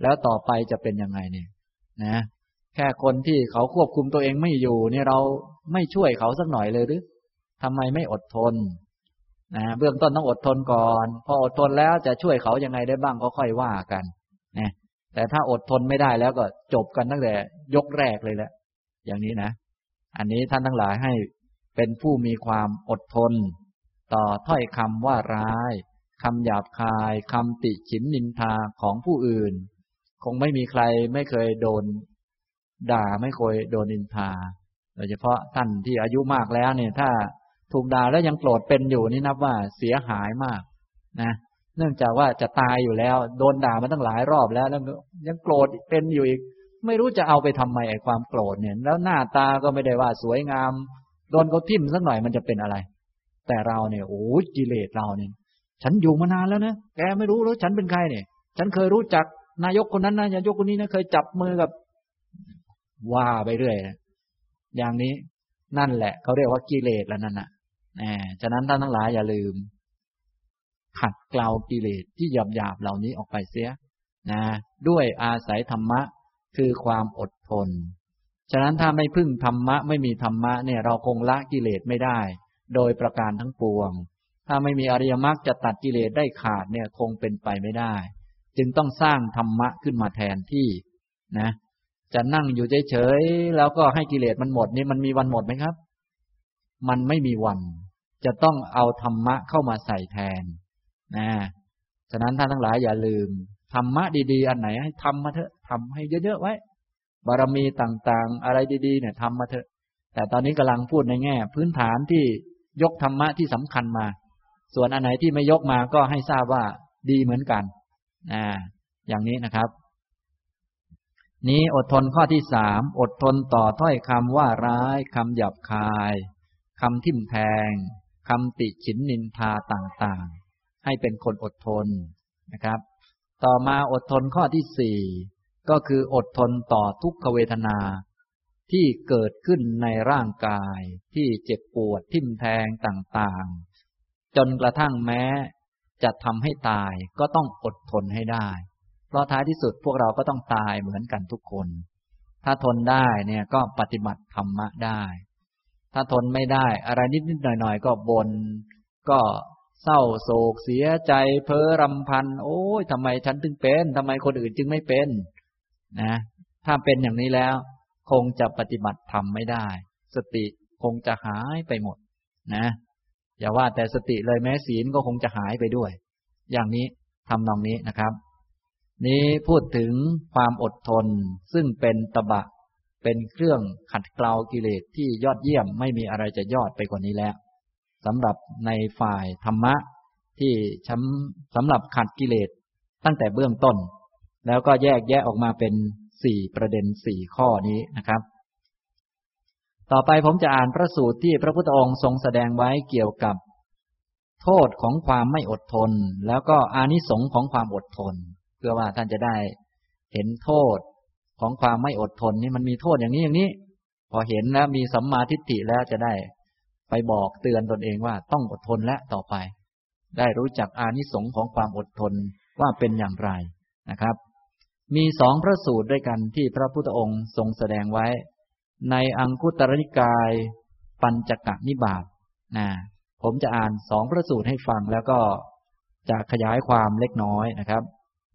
แล้วต่อไปจะเป็นยังไงเนี่ยนะแค่คนที่เขาควบคุมตัวเองไม่อยู่เนี่ยเราไม่ช่วยเขาสักหน่อยเลยหรือทำไมไม่อดทนนะเบื้องต้นต้องอดทนก่อนพออดทนแล้วจะช่วยเขายังไงได้บ้างก็ค่อยว่ากันนะแต่ถ้าอดทนไม่ได้แล้วก็จบกันตั้งแต่ยกแรกเลยแหละอย่างนี้นะอันนี้ท่านทั้งหลายให้เป็นผู้มีความอดทนต่อถ้อยคำว่าร้ายคำหยาบคายคำติฉินนินทาของผู้อื่นคงไม่มีใครไม่เคยโดนด่าไม่เคยโดนนินทาโดยเฉพาะท่านที่อายุมากแล้วเนี่ยถ้าถูกด่าแล้วยังโกรธเป็นอยู่นี่นับว่าเสียหายมากนะเนื่องจากว่าจะตายอยู่แล้วโดนด่ามาตั้งหลายรอบแล้วยังโกรธเป็นอยู่อีกไม่รู้จะเอาไปทำไมไอ้ความโกรธเนี่ยแล้วหน้าตาก็ไม่ได้ว่าสวยงามโดนเขาทิ่มสักหน่อยมันจะเป็นอะไรแต่เราเนี่ยโอ้ยกิเลสเราเนี่ยฉันอยู่มานานแล้วนะแกไม่รู้แล้วฉันเป็นใครเนี่ยฉันเคยรู้จักนายกคนนั้นนะนายกคนนี้นะเคยจับมือกับว่าไปเรื่อยอย่างนี้นั่นแหละเขาเรียกว่ากิเลสแล้วนั่นน่ะฉะนั้นท่านทั้งหลายอย่าลืมขัดเกลากิเลสที่หยาบๆเหล่านี้ออกไปเสียนะด้วยอาศัยธรรมะคือความอดทนฉะนั้นถ้าไม่พึ่งธรรมะไม่มีธรรมะเนี่ยเราคงละกิเลสไม่ได้โดยประการทั้งปวงถ้าไม่มีอริยมรรคจะตัดกิเลสได้ขาดเนี่ยคงเป็นไปไม่ได้จึงต้องสร้างธรรมะขึ้นมาแทนที่นะจะนั่งอยู่เฉยๆแล้วก็ให้กิเลสมันหมดนี่มันมีวันหมดไหมครับมันไม่มีวันจะต้องเอาธรรมะเข้ามาใส่แทนนะฉะนั้นท่านทั้งหลายอย่าลืมธรรมะดีๆอันไหนให้ทำมาเถอะทำให้เยอะๆไว้บารมีต่างๆอะไรดีๆเนี่ยทำมาเถอะแต่ตอนนี้กำลังพูดในแง่พื้นฐานที่ยกธรรมะที่สำคัญมาส่วนอันไหนที่ไม่ยกมาก็ให้ทราบว่าดีเหมือนกันอย่างนี้นะครับนี้อดทนข้อที่3อดทนต่อถ้อยคำว่าร้ายคำหยาบคายคำทิ่มแทงคำติฉินนินทาต่างๆให้เป็นคนอดทนนะครับต่อมาอดทนข้อที่4ก็คืออดทนต่อทุกขเวทนาที่เกิดขึ้นในร่างกายที่เจ็บปวดทิ่มแทงต่างๆจนกระทั่งแม้จะทำให้ตายก็ต้องอดทนให้ได้เพราะท้ายที่สุดพวกเราก็ต้องตายเหมือนกันทุกคนถ้าทนได้เนี่ยก็ปฏิบัติธรรมะได้ถ้าทนไม่ได้อะไรนิดๆหน่อยๆก็บ่นก็เศร้าโศกเสียใจเพ้อรำพันโอ้ยทำไมฉันถึงเป็นทำไมคนอื่นจึงไม่เป็นนะถ้าเป็นอย่างนี้แล้วคงจะปฏิบัติธรรมไม่ได้สติคงจะหายไปหมดนะอย่าว่าแต่สติเลยแม้ศีลก็คงจะหายไปด้วยอย่างนี้ทำนองนี้นะครับนี้พูดถึงความอดทนซึ่งเป็นตบะเป็นเครื่องขัดเกลากิเลสที่ยอดเยี่ยมไม่มีอะไรจะยอดไปกว่านี้แล้วสำหรับในฝ่ายธรรมะที่สำหรับขัดกิเลสตั้งแต่เบื้องต้นแล้วก็แยกแยะออกมาเป็น4ประเด็น4ข้อนี้นะครับต่อไปผมจะอ่านพระสูตรที่พระพุทธองค์ทรงแสดงไว้เกี่ยวกับโทษของความไม่อดทนแล้วก็อานิสงส์ของความอดทนเพื่อว่าท่านจะได้เห็นโทษของความไม่อดทนนี่มันมีโทษอย่างนี้อย่างนี้พอเห็นแล้วมีสัมมาทิฏฐิแล้วจะได้ไปบอกเตือนตนเองว่าต้องอดทนและต่อไปได้รู้จักอานิสงส์ของความอดทนว่าเป็นอย่างไรนะครับมี2พระสูตรด้วยกันที่พระพุทธองค์ทรงแสดงไว้ในอังคุตรนิกายปัญจกนิบาตผมจะอ่าน2พระสูตรให้ฟังแล้วก็จะขยายความเล็กน้อยนะครับ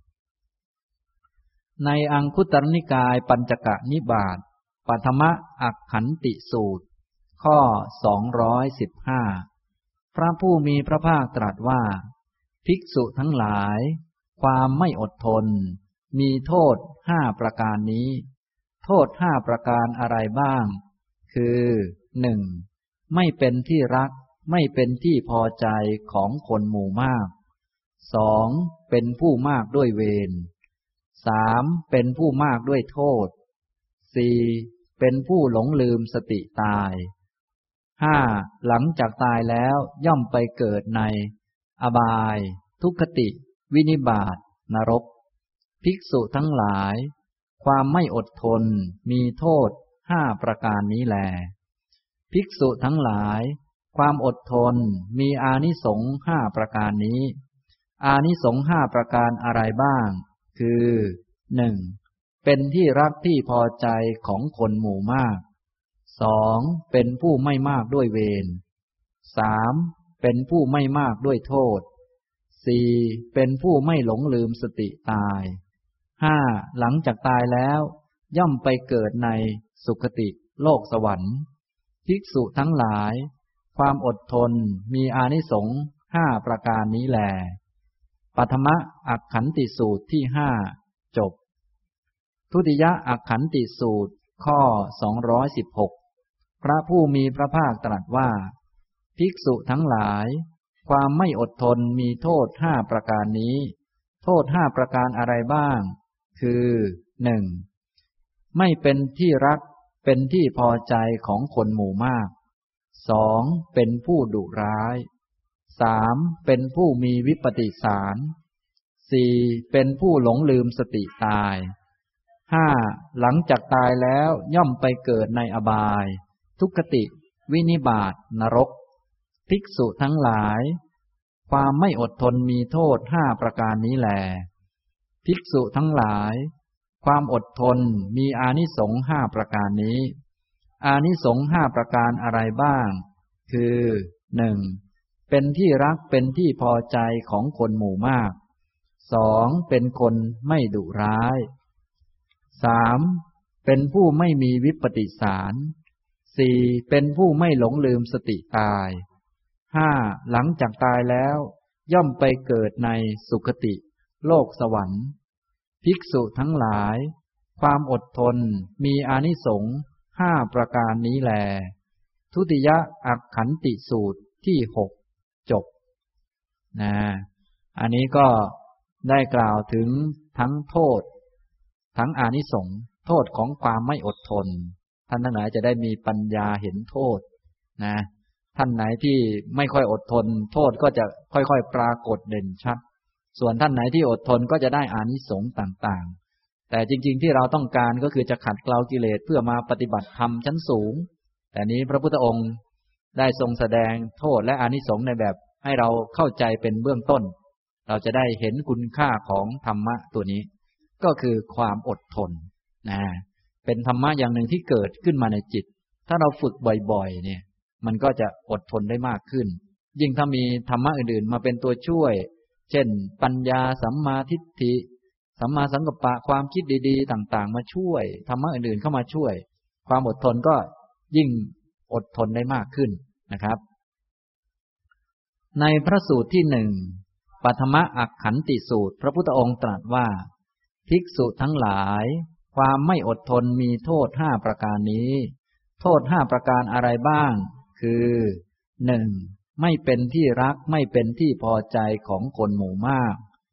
ในอังคุตรนิกายปัญจกนิบาตปฐมอักขันติสูตรข้อ215พระผู้มีพระภาคตรัสว่าภิกษุทั้งหลายความไม่อดทนมีโทษ5ประการนี้โทษ5ประการอะไรบ้างคือ 1. ไม่เป็นที่รักไม่เป็นที่พอใจของคนหมู่มาก 2. เป็นผู้มากด้วยเวร 3. เป็นผู้มากด้วยโทษ 4. เป็นผู้หลงลืมสติตาย 5. หลังจากตายแล้วย่อมไปเกิดในอบายทุกขติวินิบาตนรกภิกษุทั้งหลายความไม่อดทนมีโทษ5ประการนี้แลภิกษุทั้งหลายความอดทนมีอานิสงส์5ประการนี้อานิสงส์5ประการอะไรบ้างคือ 1. เป็นที่รักที่พอใจของคนหมู่มาก 2. เป็นผู้ไม่มากด้วยเวร 3. เป็นผู้ไม่มากด้วยโทษ 4. เป็นผู้ไม่หลงลืมสติตาย 5. หลังจากตายแล้วย่อมไปเกิดในสุคติโลกสวรรค์ภิกษุทั้งหลายความอดทนมีอานิสงส์5ประการนี้แลปัฐมอักขันติสูตรที่5จบทุติยอักขันติสูตรข้อ216พระผู้มีพระภาคตรัสว่าภิกษุทั้งหลายความไม่อดทนมีโทษ5ประการนี้โทษ5ประการอะไรบ้างคือ 1. ไม่เป็นที่รักเป็นที่พอใจของคนหมู่มาก 2. เป็นผู้ดุร้าย 3. เป็นผู้มีวิปฏิสาร 4. เป็นผู้หลงลืมสติตาย 5. หลังจากตายแล้วย่อมไปเกิดในอบายทุกขติวินิบาตนรกภิกษุทั้งหลายความไม่อดทนมีโทษ5ประการนี้แลภิกษุทั้งหลายความอดทนมีอานิสงส์5ประการนี้อานิสงส์5ประการอะไรบ้างคือ 1. เป็นที่รักเป็นที่พอใจของคนหมู่มาก 2. เป็นคนไม่ดุร้าย 3. เป็นผู้ไม่มีวิปฏิสาร 4. เป็นผู้ไม่หลงลืมสติตาย 5. หลังจากตายแล้วย่อมไปเกิดในสุคติโลกสวรรค์ภิกษุทั้งหลายความอดทนมีอานิสงส์5ประการนี้แลทุติยอักขันติสูตรที่6จบอันนี้ก็ได้กล่าวถึงทั้งโทษทั้งอานิสงส์โทษของความไม่อดทนท่านทั้งหลายจะได้มีปัญญาเห็นโทษท่านไหนที่ไม่ค่อยอดทนโทษก็จะค่อยๆปรากฏเด่นชัดส่วนท่านไหนที่อดทนก็จะได้อานิสงส์ต่างๆแต่จริงๆที่เราต้องการก็คือจะขัดเกลากิเลสเพื่อมาปฏิบัติธรรมชั้นสูงแต่นี้พระพุทธองค์ได้ทรงแสดงโทษและอานิสงส์ในแบบให้เราเข้าใจเป็นเบื้องต้นเราจะได้เห็นคุณค่าของธรรมะตัวนี้ก็คือความอดทนเป็นธรรมะอย่างหนึ่งที่เกิดขึ้นมาในจิตถ้าเราฝึกบ่อยๆเนี่ยมันก็จะอดทนได้มากขึ้นยิ่งถ้ามีธรรมะอื่นๆมาเป็นตัวช่วยเช่นปัญญาสัมมาทิฏฐิสัมมาสังกัปปะความคิดดีๆต่างๆมาช่วยธรรมะอื่นๆเข้ามาช่วยความอดทนก็ยิ่งอดทนได้มากขึ้นนะครับในพระสูตรที่1ปัฐมอักขันติสูตรพระพุทธองค์ตรัสว่าภิกษุทั้งหลายความไม่อดทนมีโทษ5ประการนี้โทษ5ประการอะไรบ้างคือ 1. ไม่เป็นที่รักไม่เป็นที่พอใจของคนหมู่มาก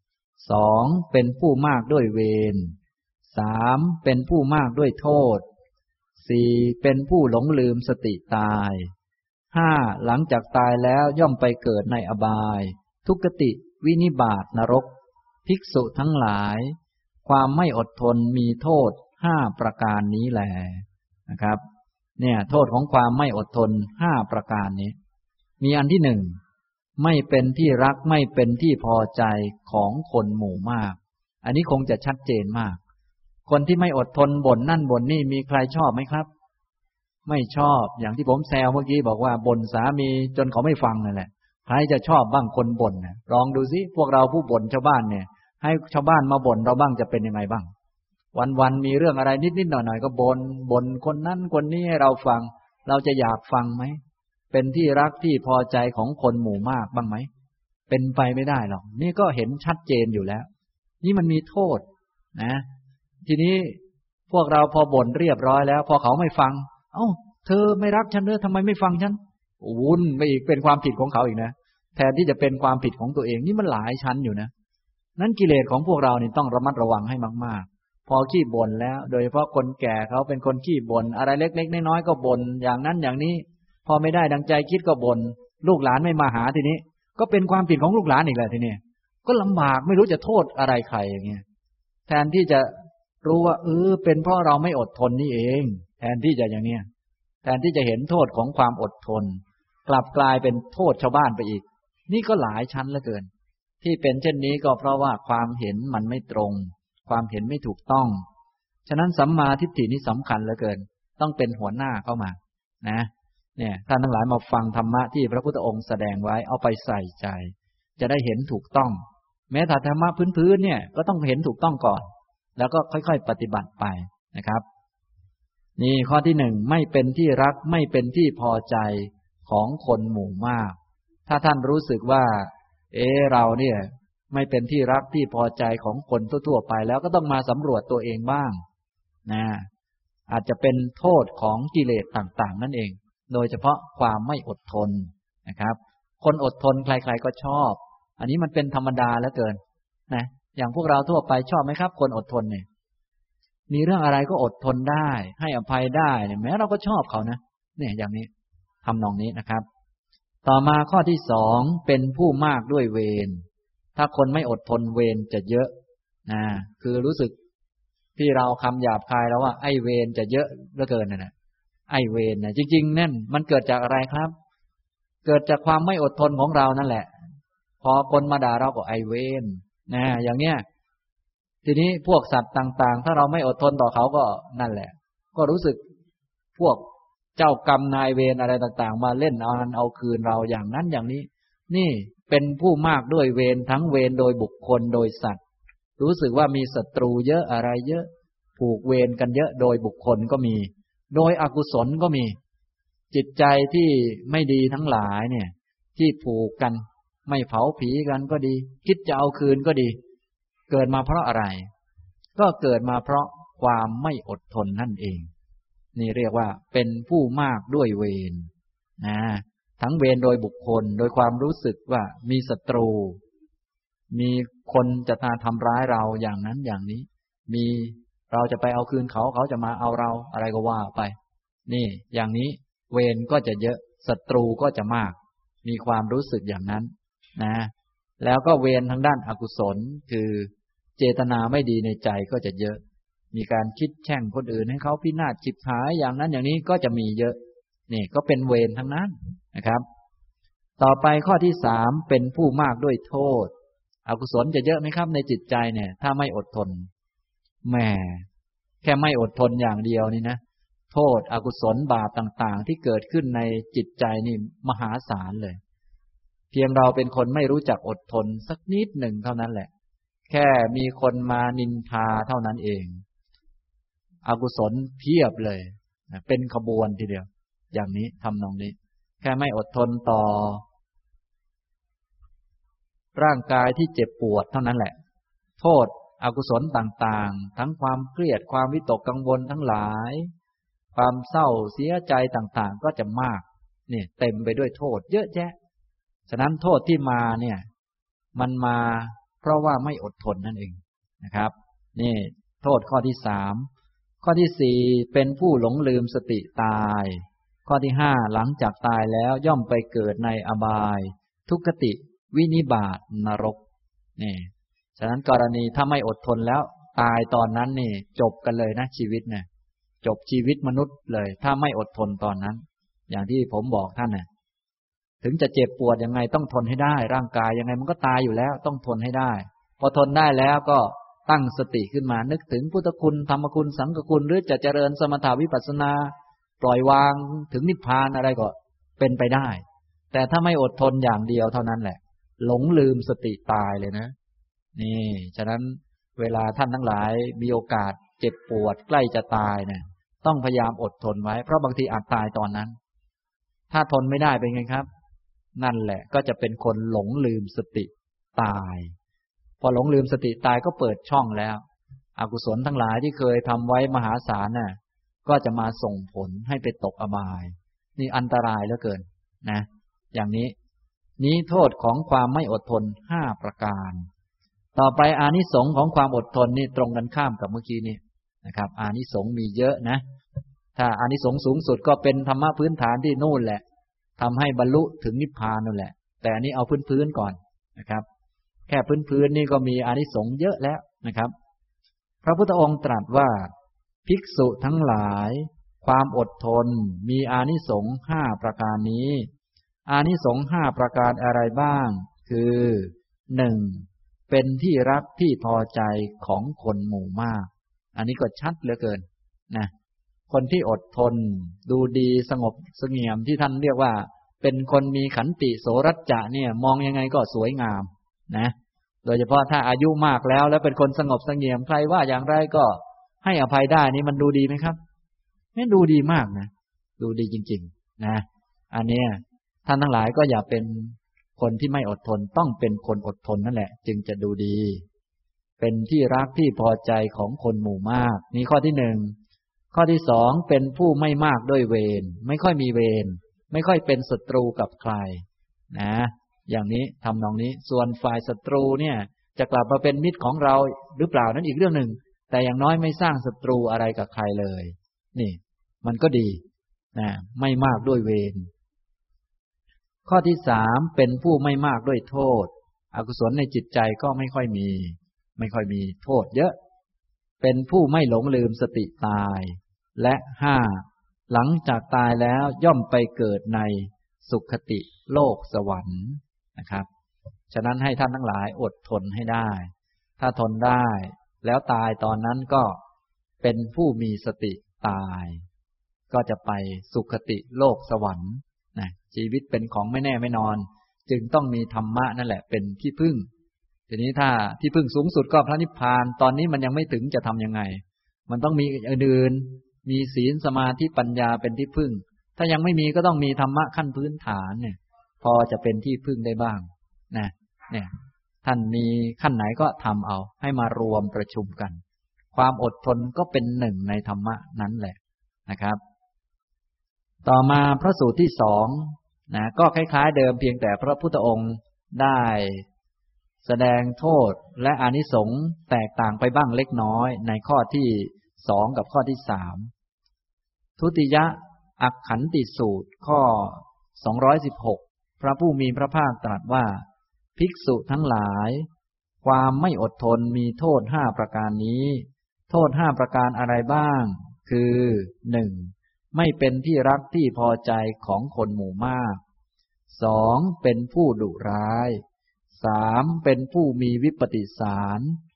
2. เป็นผู้มากด้วยเวร 3. เป็นผู้มากด้วยโทษ 4. เป็นผู้หลงลืมสติตาย 5. หลังจากตายแล้วย่อมไปเกิดในอบายทุกขติวินิบาตนรกภิกษุทั้งหลายความไม่อดทนมีโทษ5ประการนี้แลนะครับเนี่ยโทษของความไม่อดทน5ประการนี้มีอันที่1ไม่เป็นที่รักไม่เป็นที่พอใจของคนหมู่มากอันนี้คงจะชัดเจนมากคนที่ไม่อดทนบ่นนั่นบ่นนี่มีใครชอบไหมครับไม่ชอบอย่างที่ผมแซวเมื่อกี้บอกว่าบ่นสามีจนเขาไม่ฟังนั่นแหละใครจะชอบบ้างคนบ่นลองดูสิพวกเราผู้บ่นชาวบ้านเนี่ยให้ชาวบ้านมาบ่นเราบ้างจะเป็นยังไงบ้างวันๆมีเรื่องอะไรนิดๆหน่อยๆก็บ่นคนนั้นคนนี้ให้เราฟังเราจะอยากฟังไหมเป็นที่รักที่พอใจของคนหมู่มากบ้างไหมเป็นไปไม่ได้หรอกนี่ก็เห็นชัดเจนอยู่แล้วนี่มันมีโทษทีนี้พวกเราพอบ่นเรียบร้อยแล้วพอเขาไม่ฟังเอ้าเธอไม่รักฉันเลยทำไมไม่ฟังฉันวุ่นไปอีกเป็นความผิดของเขาอีกนะแทนที่จะเป็นความผิดของตัวเองนี่มันหลายชั้นอยู่นะนั้นกิเลสของพวกเรานี่ต้องระมัดระวังให้มากๆพอขี้บ่นแล้วโดยเฉพาะคนแก่เขาเป็นคนขี้บ่นอะไรเล็กๆน้อยๆก็บ่นอย่างนั้นอย่างนี้พอไม่ได้ดังใจคิดก็บ่นลูกหลานไม่มาหาทีนี้ก็เป็นความผิดของลูกหลานอีกแหละทีนี้ก็ลำบากไม่รู้จะโทษอะไรใครอย่างเงี้ยแทนที่จะรู้ว่าเป็นเพราะเราไม่อดทนนี่เองแทนที่จะอย่างเนี้ยแทนที่จะเห็นโทษของความอดทนกลับกลายเป็นโทษชาวบ้านไปอีกนี่ก็หลายชั้นเหลือเกินที่เป็นเช่นนี้ก็เพราะว่าความเห็นมันไม่ตรงความเห็นไม่ถูกต้องฉะนั้นสัมมาทิฏฐินี่สำคัญเหลือเกินต้องเป็นหัวหน้าเข้ามานะเนี่ยท่านทั้งหลายมาฟังธรรมะที่พระพุทธองค์แสดงไว้เอาไปใส่ใจจะได้เห็นถูกต้องแม้แต่ธรรมะพื้นๆเนี่ยก็ต้องเห็นถูกต้องก่อนแล้วก็ค่อยๆปฏิบัติไปนะครับนี่ข้อที่หนึ่งไม่เป็นที่รักไม่เป็นที่พอใจของคนหมู่มากถ้าท่านรู้สึกว่าเราเนี่ยไม่เป็นที่รักที่พอใจของคนทั่วๆไปแล้วก็ต้องมาสำรวจตัวเองบ้างนะอาจจะเป็นโทษของกิเลสต่างๆนั่นเองโดยเฉพาะความไม่อดทนนะครับคนอดทนใครๆก็ชอบอันนี้มันเป็นธรรมดาเหลือเกินนะอย่างพวกเราทั่วไปชอบไหมครับคนอดทนเนี่ยมีเรื่องอะไรก็อดทนได้ให้อภัยได้เนี่ยแม้เราก็ชอบเขานะเนี่ยอย่างนี้ทำนองนี้นะครับต่อมาข้อที่สองเป็นผู้มากด้วยเวรถ้าคนไม่อดทนเวรจะเยอะนะคือรู้สึกที่เราคำหยาบคายแล้วว่าไอ้เวรจะเยอะเหลือเกินนะไอ้เวรนะจริงๆนั่นมันเกิดจากอะไรครับเกิดจากความไม่อดทนของเรานั่นแหละพอคนมาด่าเราก็ไอ้เวรนะอย่างเนี้ยทีนี้พวกสัตว์ต่างๆถ้าเราไม่อดทนต่อเขาก็นั่นแหละก็รู้สึกพวกเจ้ากรรมนายเวรอะไรต่างๆมาเล่นเอาคืนเราอย่างนั้นอย่างนี้นี่เป็นผู้มากด้วยเวรทั้งเวรโดยบุคคลโดยสัตว์รู้สึกว่ามีศัตรูเยอะอะไรเยอะผูกเวรกันเยอะโดยบุคคลก็มีโดยอกุศลก็มีจิตใจที่ไม่ดีทั้งหลายเนี่ยที่ผูกกันไม่เผาผีกันก็ดีคิดจะเอาคืนก็ดีเกิดมาเพราะอะไรก็เกิดมาเพราะความไม่อดทนนั่นเองนี่เรียกว่าเป็นผู้มากด้วยเวรนะทั้งเวรโดยบุคคลโดยความรู้สึกว่ามีศัตรูมีคนจะมาทำร้ายเราอย่างนั้นอย่างนี้มีเราจะไปเอาคืนเขาจะมาเอาเราอะไรก็ว่าไปนี่อย่างนี้เวรก็จะเยอะศัตรูก็จะมากมีความรู้สึกอย่างนั้นนะแล้วก็เวรทางด้านอกุศลคือเจตนาไม่ดีในใจก็จะเยอะมีการคิดแช่งคนอื่นให้เขาพินาศฉิบหายอย่างนั้นอย่างนี้ก็จะมีเยอะนี่ก็เป็นเวรทั้งนั้นนะครับต่อไปข้อที่สามเป็นผู้มากด้วยโทษอกุศลจะเยอะไหมครับในจิตใจเนี่ยถ้าไม่อดทนแหมแค่ไม่อดทนอย่างเดียวนี่นะโทษอกุศลบาปต่างๆที่เกิดขึ้นในจิตใจนี่มหาศาลเลยเพียงเราเป็นคนไม่รู้จักอดทนสักนิดหนึ่งเท่านั้นแหละแค่มีคนมานินทาเท่านั้นเองอกุศลเพียบเลยเป็นขบวนทีเดียวอย่างนี้ทำนองนี้แค่ไม่อดทนต่อร่างกายที่เจ็บปวดเท่านั้นแหละโทษอกุศลต่างๆทั้งความเครียดความวิตกกังวลทั้งหลายความเศร้าเสียใจต่างๆก็จะมากเนี่ยเต็มไปด้วยโทษเยอะแยะฉะนั้นโทษที่มาเนี่ยมันมาเพราะว่าไม่อดทนนั่นเองนะครับนี่โทษข้อที่สามข้อที่สี่เป็นผู้หลงลืมสติตายข้อที่ห้าหลังจากตายแล้วย่อมไปเกิดในอบายทุกขติวินิบาตนรกนี่ฉะนั้นกรณีถ้าไม่อดทนแล้วตายตอนนั้นนี่จบกันเลยนะชีวิตเนี่ยจบชีวิตมนุษย์เลยถ้าไม่อดทนตอนนั้นอย่างที่ผมบอกท่านน่ะถึงจะเจ็บปวดยังไงต้องทนให้ได้ร่างกายยังไงมันก็ตายอยู่แล้วต้องทนให้ได้พอทนได้แล้วก็ตั้งสติขึ้นมานึกถึงพุทธคุณธรรมคุณสังฆคุณหรือจะเจริญสมถาวิปัสสนาปล่อยวางถึงนิพพานอะไรก็เป็นไปได้แต่ถ้าไม่อดทนอย่างเดียวเท่านั้นแหละหลงลืมสติตายเลยนะนี่ฉะนั้นเวลาท่านทั้งหลายมีโอกาสเจ็บปวดใกล้จะตายเนี่ยต้องพยายามอดทนไว้เพราะบางทีอาจตายตอนนั้นถ้าทนไม่ได้เป็นไงครับนั่นแหละก็จะเป็นคนหลงลืมสติตายพอหลงลืมสติตายก็เปิดช่องแล้วอกุศลทั้งหลายที่เคยทำไว้มหาศาลน่ะก็จะมาส่งผลให้ไปตกอบายนี่อันตรายเหลือเกินนะอย่างนี้โทษของความไม่อดทน5ประการต่อไปอานิสงส์ของความอดทนนี่ตรงกันข้ามกับเมื่อกี้นี้นะครับอานิสงส์มีเยอะนะถ้าอานิสงส์สูงสุดก็เป็นธรรมะพื้นฐานที่นู่นแหละทำให้บรรลุถึงนิพพานนั่นแหละแต่อันนี้เอาพื้นๆก่อนนะครับแค่พื้นๆนี่ก็มีอานิสงส์เยอะแล้วนะครับพระพุทธองค์ตรัสว่าภิกษุทั้งหลายความอดทนมีอานิสงส์5ประการนี้อานิสงส์5ประการอะไรบ้างคือ 1. เเป็นที่รักที่พอใจของคนหมู่มากอันนี้ก็ชัดเหลือเกินนะคนที่อดทนดูดีสงบเสงี่ยมที่ท่านเรียกว่าเป็นคนมีขันติโสรัจจะเนี่ยมองยังไงก็สวยงามนะโดยเฉพาะถ้าอายุมากแล้วเป็นคนสงบเสงี่ยมใครว่าอย่างไรก็ให้อภัยได้นี่มันดูดีไหมครับนี่ดูดีมากนะดูดีจริงๆนะอันนี้ท่านทั้งหลายก็อย่าเป็นคนที่ไม่อดทนต้องเป็นคนอดทนนั่นแหละจึงจะดูดีเป็นที่รักที่พอใจของคนหมู่มากนี่ข้อที่หนึ่งข้อที่สองเป็นผู้ไม่มากด้วยเวรไม่ค่อยมีเวรไม่ค่อยเป็นศัตรูกับใครนะอย่างนี้ทำนองนี้ส่วนฝ่ายศัตรูเนี่ยจะกลับมาเป็นมิตรของเราหรือเปล่านั้นอีกเรื่องหนึ่งแต่อย่างน้อยไม่สร้างศัตรูอะไรกับใครเลยนี่มันก็ดีนะไม่มากด้วยเวรข้อที่สามเป็นผู้ไม่มากด้วยโทษอกุศลในจิตใจก็ไม่ค่อยมีโทษเยอะเป็นผู้ไม่หลงลืมสติตายและห้าหลังจากตายแล้วย่อมไปเกิดในสุคติโลกสวรรค์นะครับฉะนั้นให้ท่านทั้งหลายอดทนให้ได้ถ้าทนได้แล้วตายตอนนั้นก็เป็นผู้มีสติตายก็จะไปสุคติโลกสวรรค์นะชีวิตเป็นของไม่แน่ไม่นอนจึงต้องมีธรรมะนั่นแหละเป็นที่พึ่งทีนี้ถ้าที่พึ่งสูงสุดก็พระนิพพานตอนนี้มันยังไม่ถึงจะทำยังไงมันต้องมีอื่นๆมีศีลสมาธิปัญญาเป็นที่พึ่งถ้ายังไม่มีก็ต้องมีธรรมะขั้นพื้นฐานเนี่ยพอจะเป็นที่พึ่งได้บ้างนะเนี่ยท่านมีขั้นไหนก็ทำเอาให้มารวมประชุมกันความอดทนก็เป็นหนึ่งในธรรมะนั้นแหละนะครับต่อมาพระสูตรที่สองนะก็คล้ายๆเดิมเพียงแต่พระพุทธองค์ได้แสดงโทษและอานิสงส์แตกต่างไปบ้างเล็กน้อยในข้อที่สองกับข้อที่สามทุติยอักขันติสูตรข้อ216พระผู้มีพระภาคตรัสว่าภิกษุทั้งหลายความไม่อดทนมีโทษ5ประการนี้โทษ5ประการอะไรบ้างคือ 1. ไม่เป็นที่รักที่พอใจของคนหมู่มาก 2. เป็นผู้ดุร้าย 3. เป็นผู้มีวิปฏิสาร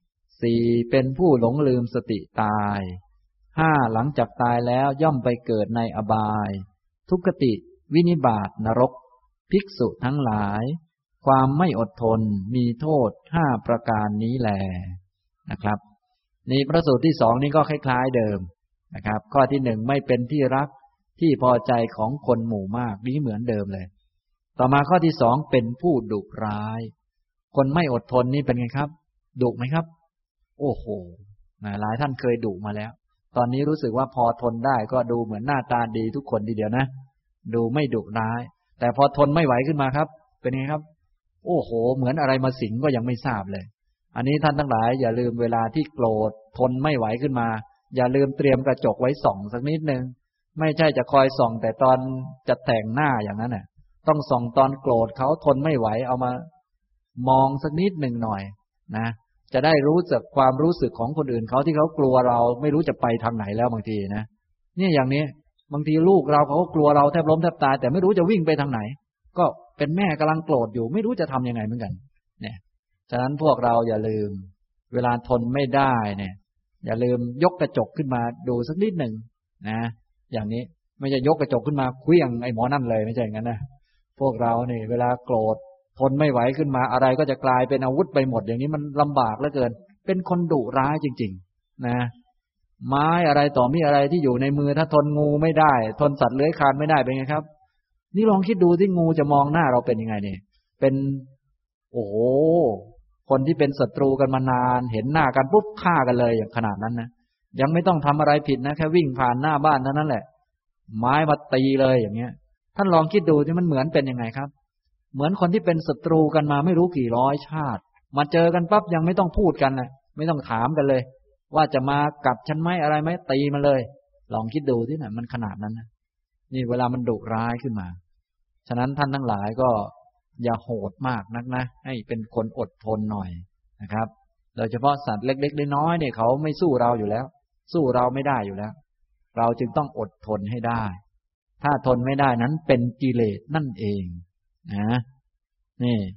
4. เป็นผู้หลงลืมสติตาย 5. หลังจากตายแล้วย่อมไปเกิดในอบายทุกขติวินิบาตนรกภิกษุทั้งหลายความไม่อดทนมีโทษ5ประการนี้แลนะครับนี่พระสูตรที่สองนี่ก็คล้ายๆเดิมนะครับข้อที่หนึ่งไม่เป็นที่รักที่พอใจของคนหมู่มากนี้เหมือนเดิมเลยต่อมาข้อที่สองเป็นผู้ดุร้ายคนไม่อดทนนี่เป็นไงครับดุไหมครับโอ้โหหลายท่านเคยดุมาแล้วตอนนี้รู้สึกว่าพอทนได้ก็ดูเหมือนหน้าตาดีทุกคนทีเดียวนะดูไม่ดุร้ายแต่พอทนไม่ไหวขึ้นมาครับเป็นไงครับโอ้โหเหมือนอะไรมาสิงก็ยังไม่ทราบเลยอันนี้ท่านทั้งหลายอย่าลืมเวลาที่โกรธทนไม่ไหวขึ้นมาอย่าลืมเตรียมกระจกไว้ส่องสักนิดนึงไม่ใช่จะคอยส่องแต่ตอนจะแต่งหน้าอย่างนั้นน่ะต้องส่องตอนโกรธเขาทนไม่ไหวเอามามองสักนิดหนึ่งหน่อยนะจะได้รู้จักความรู้สึกของคนอื่นเขาที่เขากลัวเราไม่รู้จะไปทางไหนแล้วบางทีนะเนี่ยอย่างนี้บางทีลูกเราเขาก็กลัวเราแทบล้มแทบตายแต่ไม่รู้จะวิ่งไปทางไหนก็เป็นแม่กำลังโกรธอยู่ไม่รู้จะทำยังไงเหมือนกันเนี่ยฉะนั้นพวกเราอย่าลืมเวลาทนไม่ได้เนี่ยอย่าลืมยกกระจกขึ้นมาดูสักนิดหนึ่งนะอย่างนี้ไม่ใช่ยกกระจกขึ้นมาเคลี้ยงไอ้หมอนั่นเลยไม่ใช่อย่างนั้นนะพวกเราเนี่ยเวลาโกรธทนไม่ไหวขึ้นมาอะไรก็จะกลายเป็นอาวุธไปหมดอย่างนี้มันลำบากเหลือเกินเป็นคนดุร้ายจริงๆนะไม้อะไรต่อมีอะไรที่อยู่ในมือถ้าทนงูไม่ได้ทนสัตว์เลื้อยคลานไม่ได้เป็นไงครับนี่ลองคิดดูที่งูจะมองหน้าเราเป็นยังไงเนี่ยเป็นโอ้โหคนที่เป็นศัตรูกันมานานเห็นหน้ากันปุ๊บฆ่ากันเลยอย่างขนาดนั้นนะยังไม่ต้องทำอะไรผิดนะแค่วิ่งผ่านหน้าบ้านเท่านั้นแหละไม้มาตีเลยอย่างเงี้ยท่านลองคิดดูที่มันเหมือนเป็นยังไงครับเหมือนคนที่เป็นศัตรูกันมาไม่รู้กี่ร้อยชาติมาเจอกันปั๊บยังไม่ต้องพูดกันนะไม่ต้องถามกันเลยว่าจะมากัดฉันไหมอะไรไหมตีมันเลยลองคิดดูที่ไหนมันขนาดนั้นนะนี่เวลามันดุร้ายขึ้นมาฉะนั้นท่านทั้งหลายก็อย่าโหดมากนักนะให้เป็นคนอดทนหน่อยนะครับโดยเฉพาะสัตว์เล็กๆน้อยๆเนี่ยเขาไม่สู้เราอยู่แล้วสู้เราไม่ได้อยู่แล้วเราจึงต้องอดทนให้ได้ถ้าทนไม่ได้นั้นเป็นกิเลสนั่นเองนะนี่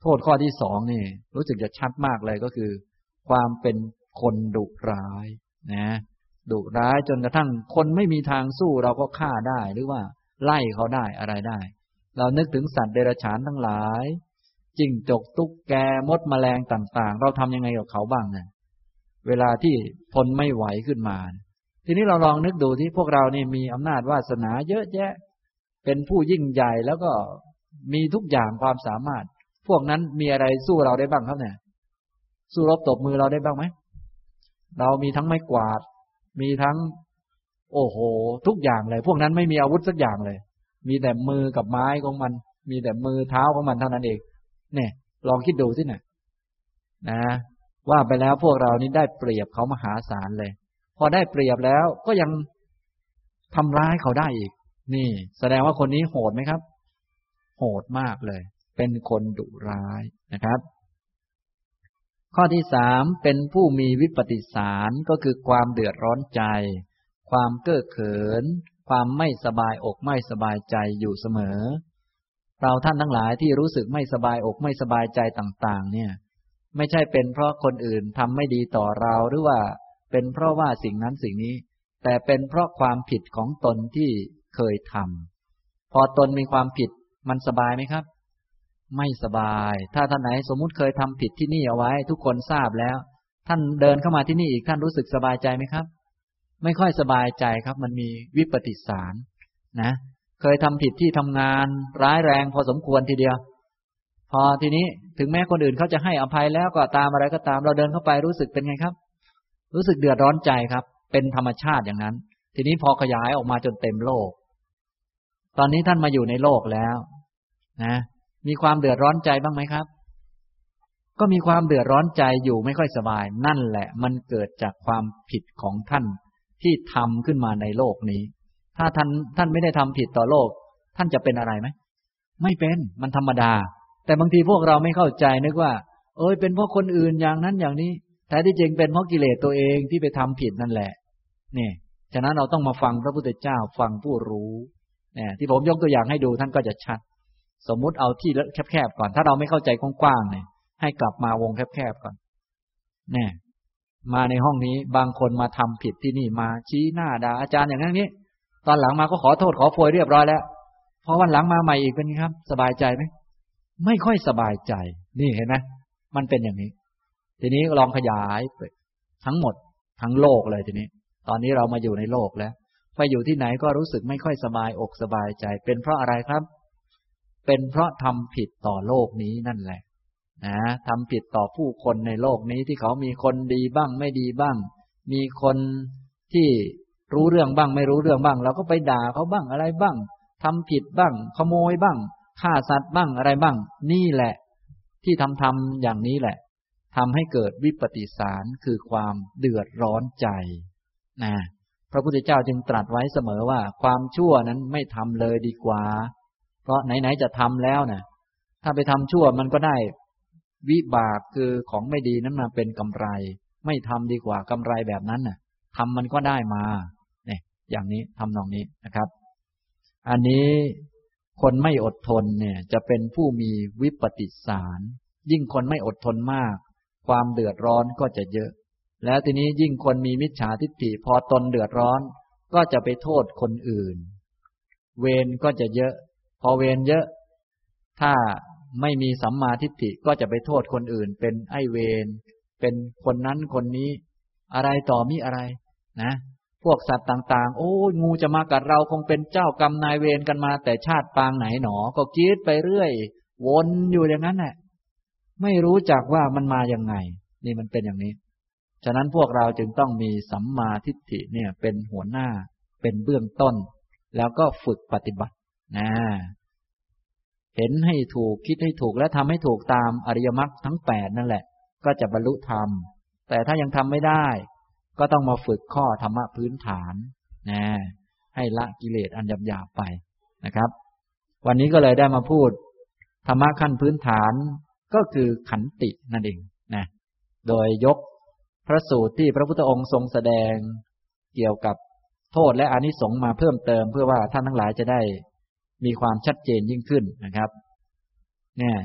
โทษข้อที่สองนี่รู้สึกจะชัดมากเลยก็คือความเป็นคนดุร้ายนะดุร้ายจนกระทั่งคนไม่มีทางสู้เราก็ฆ่าได้หรือว่าไล่เขาได้อะไรได้เรานึกถึงสัตว์เดรัจฉานทั้งหลายจิ้งจกตุ๊กแกมดแมลงต่างๆเราทำยังไงกับเขาบ้างเนี่ยเวลาที่ทนไม่ไหวขึ้นมาทีนี้เราลองนึกดูที่พวกเรานี่มีอำนาจวาสนาเยอะแยะเป็นผู้ยิ่งใหญ่แล้วก็มีทุกอย่างความสามารถพวกนั้นมีอะไรสู้เราได้บ้างครับเนี่ยสู้รบตบมือเราได้บ้างไหมเรามีทั้งไม้กวาดมีทั้งโอ้โหทุกอย่างเลยพวกนั้นไม่มีอาวุธสักอย่างเลยมีแต่มือกับไม้ของมันมีแต่มือเท้าของมันเท่านั้นเองเนี่ยลองคิดดูสินะว่าไปแล้วพวกเรานี่ได้เปรียบเขามหาศาลเลยพอได้เปรียบแล้วก็ยังทำร้ายเขาได้อีกนี่แสดงว่าคนนี้โหดไหมครับโหดมากเลยเป็นคนดุร้ายนะครับข้อที่สามเป็นผู้มีวิปฏิสารก็คือความเดือดร้อนใจความเก้อเขินความไม่สบายอกไม่สบายใจอยู่เสมอเราท่านทั้งหลายที่รู้สึกไม่สบายอกไม่สบายใจต่างๆเนี่ยไม่ใช่เป็นเพราะคนอื่นทำไม่ดีต่อเราหรือว่าเป็นเพราะว่าสิ่งนั้นสิ่งนี้แต่เป็นเพราะความผิดของตนที่เคยทำพอตนมีความผิดมันสบายไหมครับไม่สบายถ้าท่านไหนสมมุติเคยทำผิดที่นี่เอาไว้ทุกคนทราบแล้วท่านเดินเข้ามาที่นี่อีกท่านรู้สึกสบายใจไหมครับไม่ค่อยสบายใจครับมันมีวิปฏิสารนะเคยทำผิดที่ทำงานร้ายแรงพอสมควรทีเดียวพอทีนี้ถึงแม้คนอื่นเขาจะให้อภัยแล้วก็ตามอะไรก็ตามเราเดินเข้าไปรู้สึกเป็นไงครับรู้สึกเดือดร้อนใจครับเป็นธรรมชาติอย่างนั้นทีนี้พอขยายออกมาจนเต็มโลกตอนนี้ท่านมาอยู่ในโลกแล้วนะมีความเดือดร้อนใจบ้างไหมครับก็มีความเดือดร้อนใจอยู่ไม่ค่อยสบายนั่นแหละมันเกิดจากความผิดของท่านที่ทำขึ้นมาในโลกนี้ถ้าท่านไม่ได้ทำผิดต่อโลกท่านจะเป็นอะไรไหมไม่เป็นมันธรรมดาแต่บางทีพวกเราไม่เข้าใจนึกว่าเป็นเพราะคนอื่นอย่างนั้นอย่างนี้แต่ที่จริงเป็นเพราะกิเลสตัวเองที่ไปทำผิดนั่นแหละนี่ฉะนั้นเราต้องมาฟังพระพุทธเจ้าฟังผู้รู้เนี่ยที่ผมยกตัวอย่างให้ดูท่านก็จะชัดสมมุติเอาที่แคบๆก่อนถ้าเราไม่เข้าใจกว้างๆเนี่ยให้กลับมาวงแคบๆก่อนเนี่ยมาในห้องนี้บางคนมาทำผิดที่นี่มาชี้หน้าด่าอาจารย์อย่างนี้ตอนหลังมาก็ขอโทษขอโพยเรียบร้อยแล้วพอวันหลังมาใหม่อีกเป็นไงครับสบายใจไหมไม่ค่อยสบายใจนี่เห็นไหมมันเป็นอย่างนี้ทีนี้ลองขยายไปทั้งหมดทั้งโลกเลยทีนี้ตอนนี้เรามาอยู่ในโลกแล้วไปอยู่ที่ไหนก็รู้สึกไม่ค่อยสบายอกสบายใจเป็นเพราะอะไรครับเป็นเพราะทำผิดต่อโลกนี้นั่นแหละนะทำผิดต่อผู้คนในโลกนี้ที่เขามีคนดีบ้างไม่ดีบ้างมีคนที่รู้เรื่องบ้างไม่รู้เรื่องบ้างเราก็ไปด่าเขาบ้างอะไรบ้างทำผิดบ้างขโมยบ้างฆ่าสัตว์บ้างอะไรบ้างนี่แหละที่ทำอย่างนี้แหละทำให้เกิดวิปฏิสารคือความเดือดร้อนใจนะพระพุทธเจ้าจึงตรัสไว้เสมอว่าความชั่วนั้นไม่ทำเลยดีกว่าเพราะไหนๆจะทำแล้วนะถ้าไปทำชั่วมันก็ได้วิบากคือของไม่ดีนั้นมาเป็นกำไรไม่ทำดีกว่ากำไรแบบนั้นน่ะทำมันก็ได้มาเนี่ยอย่างนี้ทำนองนี้นะครับอันนี้คนไม่อดทนเนี่ยจะเป็นผู้มีวิปฏิสารยิ่งคนไม่อดทนมากความเดือดร้อนก็จะเยอะแล้วทีนี้ยิ่งคนมีมิจฉาทิฏฐิพอตนเดือดร้อนก็จะไปโทษคนอื่นเวรก็จะเยอะพอเวรเยอะถ้าไม่มีสัมมาทิฏฐิก็จะไปโทษคนอื่นเป็นไอ้เวรเป็นคนนั้นคนนี้อะไรต่อมิอะไรนะพวกสัตว์ต่างๆโอ้งูจะมากัดเราคงเป็นเจ้ากรรมนายเวรกันมาแต่ชาติปางไหนหนอก็คิดไปเรื่อยวนอยู่อย่างนั้นแหละไม่รู้จักว่ามันมายังไงนี่มันเป็นอย่างนี้ฉะนั้นพวกเราจึงต้องมีสัมมาทิฏฐิเนี่ยเป็นหัวหน้าเป็นเบื้องต้นแล้วก็ฝึกปฏิบัตินะเห็นให้ถูกคิดให้ถูกและทำให้ถูกตามอริยมรรคทั้ง8นั่นแหละก็จะบรรลุธรรมแต่ถ้ายังทำไม่ได้ก็ต้องมาฝึกข้อธรรมะพื้นฐานนะให้ละกิเลสอันหยาบๆไปนะครับวันนี้ก็เลยได้มาพูดธรรมะขั้นพื้นฐานก็คือขันตินั่นเองนะโดยยกพระสูตรที่พระพุทธองค์ทรงแสดงเกี่ยวกับโทษและอานิสงส์มาเพิ่มเติมเพื่อว่าท่านทั้งหลายจะได้มีความชัดเจนยิ่งขึ้นนะครับเนี่ย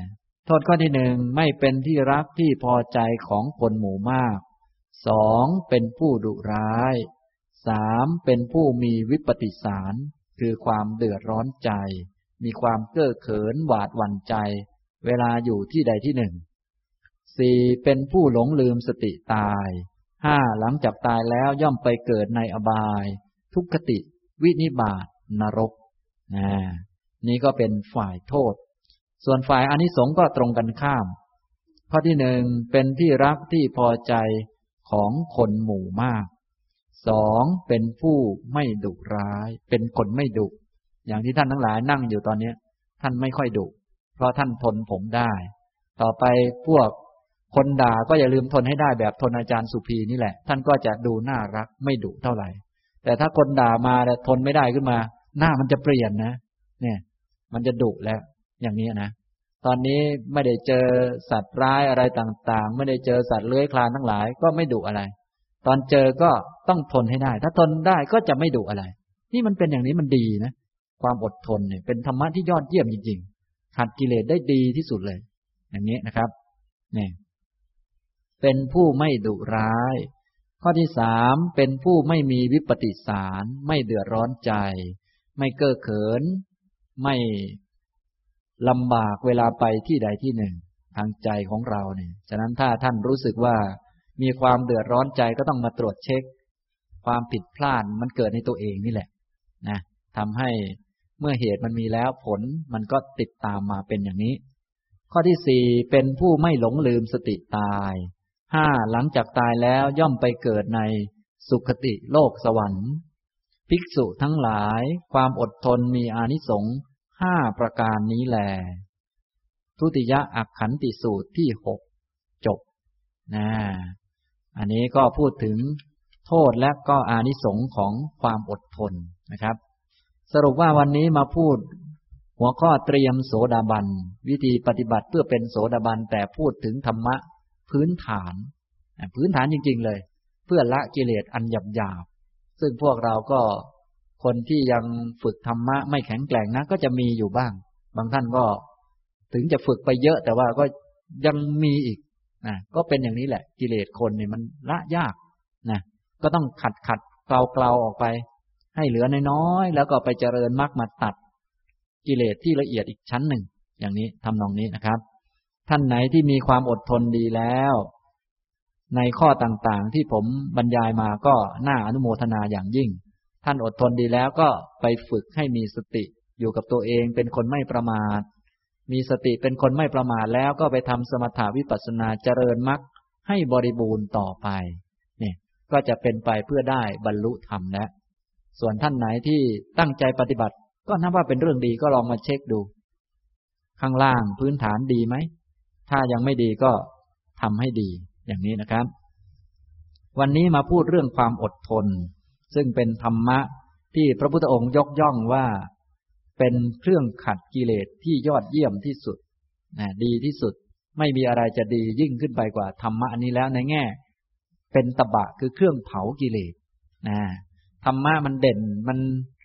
โทษข้อที่หนึ่งไม่เป็นที่รักที่พอใจของคนหมู่มากสองเป็นผู้ดุร้ายสามเป็นผู้มีวิปฏิสารคือความเดือดร้อนใจมีความเก้อเขินหวาดหวั่นใจเวลาอยู่ที่ใดที่หนึ่งสี่เป็นผู้หลงลืมสติตายห้าหลังจากตายแล้วย่อมไปเกิดในอบายทุกขติวินิบาตนรกนี่ก็เป็นฝ่ายโทษส่วนฝ่ายอานิสงส์ก็ตรงกันข้ามข้อที่หนึ่งเป็นที่รักที่พอใจของคนหมู่มากสองเป็นผู้ไม่ดุร้ายเป็นคนไม่ดุอย่างที่ท่านทั้งหลายนั่งอยู่ตอนนี้ท่านไม่ค่อยดุเพราะท่านทนผมได้ต่อไปพวกคนด่าก็อย่าลืมทนให้ได้แบบทนอาจารย์สุพีนี่แหละท่านก็จะดูน่ารักไม่ดุเท่าไหร่แต่ถ้าคนด่ามาแล้วทนไม่ได้ขึ้นมาหน้ามันจะเปลี่ยนนะเนี่ยมันจะดุแล้วอย่างนี้นะตอนนี้ไม่ได้เจอสัตว์ร้ายอะไรต่างๆไม่ได้เจอสัตว์เลื้อยคลานทั้งหลายก็ไม่ดุอะไรตอนเจอก็ต้องทนให้ได้ถ้าทนได้ก็จะไม่ดุอะไรนี่มันเป็นอย่างนี้มันดีนะความอดทนเนี่ยเป็นธรรมะที่ยอดเยี่ยมจริงๆขัดกิเลสได้ดีที่สุดเลยอย่างนี้นะครับเนี่ยเป็นผู้ไม่ดุร้ายข้อที่สามเป็นผู้ไม่มีวิปฏิสารไม่เดือดร้อนใจไม่เก้อเขินไม่ลำบากเวลาไปที่ใดที่หนึ่งทางใจของเราเนี่ยฉะนั้นถ้าท่านรู้สึกว่ามีความเดือดร้อนใจก็ต้องมาตรวจเช็คความผิดพลาดมันเกิดในตัวเองนี่แหละนะทำให้เมื่อเหตุมันมีแล้วผลมันก็ติดตามมาเป็นอย่างนี้ข้อที่สี่เป็นผู้ไม่หลงลืมสติตายห้าหลังจากตายแล้วย่อมไปเกิดในสุคติโลกสวรรค์ภิกษุทั้งหลายความอดทนมีอานิสงส์ห้าประการนี้แลทุติยอักขันติสูตรที่หกจบอันนี้ก็พูดถึงโทษและก็อานิสงส์ของความอดทนนะครับสรุปว่าวันนี้มาพูดหัวข้อเตรียมโสดาบันวิธีปฏิบัติเพื่อเป็นโสดาบันแต่พูดถึงธรรมะพื้นฐานจริงๆเลยเพื่อละกิเลสอันหยาบๆซึ่งพวกเราก็คนที่ยังฝึกธรรมะไม่แข็งแกร่งนะก็จะมีอยู่บ้างบางท่านก็ถึงจะฝึกไปเยอะแต่ว่าก็ยังมีอีกก็เป็นอย่างนี้แหละกิเลสคนเนี่ยมันละยากนะก็ต้องขัดเกลาออกไปให้เหลือน้อยๆแล้วก็ไปเจริญมรรคมาตัดกิเลสที่ละเอียดอีกชั้นหนึ่งอย่างนี้ทำนองนี้นะครับท่านไหนที่มีความอดทนดีแล้วในข้อต่างๆที่ผมบรรยายมาก็น่าอนุโมทนาอย่างยิ่งท่านอดทนดีแล้วก็ไปฝึกให้มีสติอยู่กับตัวเองเป็นคนไม่ประมาทมีสติเป็นคนไม่ประมาทแล้วก็ไปทำสมถะวิปัสสนาเจริญมรรคให้บริบูรณ์ต่อไปนี่ก็จะเป็นไปเพื่อได้บรรลุธรรมแล้วส่วนท่านไหนที่ตั้งใจปฏิบัติก็นับว่าเป็นเรื่องดีก็ลองมาเช็คดูข้างล่างพื้นฐานดีไหมถ้ายังไม่ดีก็ทำให้ดีอย่างนี้นะครับวันนี้มาพูดเรื่องความอดทนซึ่งเป็นธรรมะที่พระพุทธองค์ยกย่องว่าเป็นเครื่องขัดกิเลสที่ยอดเยี่ยมที่สุดดีที่สุดไม่มีอะไรจะดียิ่งขึ้นไปกว่าธรรมะนี้แล้วในแง่เป็นตบะคือเครื่องเผากิเลสธรรมะมันเด่นมัน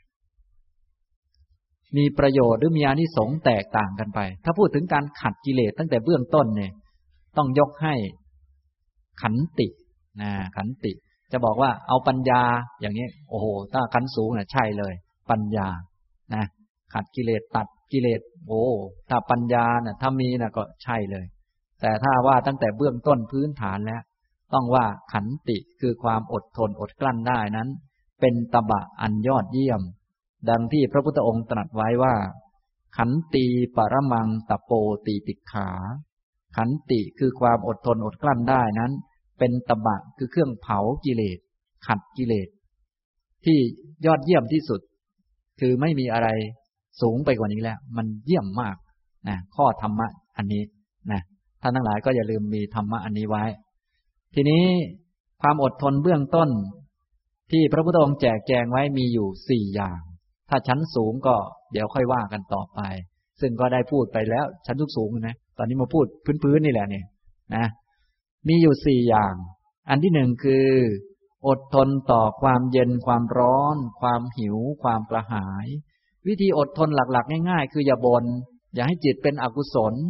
มีประโยชน์หรือมีอานิสงส์แตกต่างกันไปถ้าพูดถึงการขัดกิเลสตั้งแต่เบื้องต้นเนี่ยต้องยกให้ขันติขันติจะบอกว่าเอาปัญญาอย่างนี้โอ้โหถ้าขันสูงใช่เลยปัญญาขัดกิเลสตัดกิเลสโอ้ถ้าปัญญาถ้ามีก็ใช่เลยแต่ถ้าว่าตั้งแต่เบื้องต้นพื้นฐานแล้วต้องว่าขันติคือความอดทนอดกลั้นได้นั้นเป็นตบะอันยอดเยี่ยมดังที่พระพุทธองค์ตรัสไว้ว่าขันติปรมังตโปติติขาขันติคือความอดทนอดกลั้นได้นั้นเป็นตบะคือเครื่องเผากิเลสขัดกิเลสที่ยอดเยี่ยมที่สุดคือไม่มีอะไรสูงไปกว่านี้แล้วมันเยี่ยมมากข้อธรรมะอันนี้ท่านทั้งหลายก็อย่าลืมมีธรรมะอันนี้ไว้ทีนี้ความอดทนเบื้องต้นที่พระพุทธองค์แจกแจงไว้มีอยู่4อย่างถ้าชั้นสูงก็เดี๋ยวค่อยว่ากันต่อไปซึ่งก็ได้พูดไปแล้วชั้นสูงนะตอนนี้มาพูดพื้นๆนี่แหละเนี่ยมีอยู่4อย่างอันที่1คืออดทนต่อความเย็นความร้อนความหิวความกระหายวิธีอดทนหลักๆง่ายๆคืออย่าบ่นอย่าให้จิตเป็นอกุศล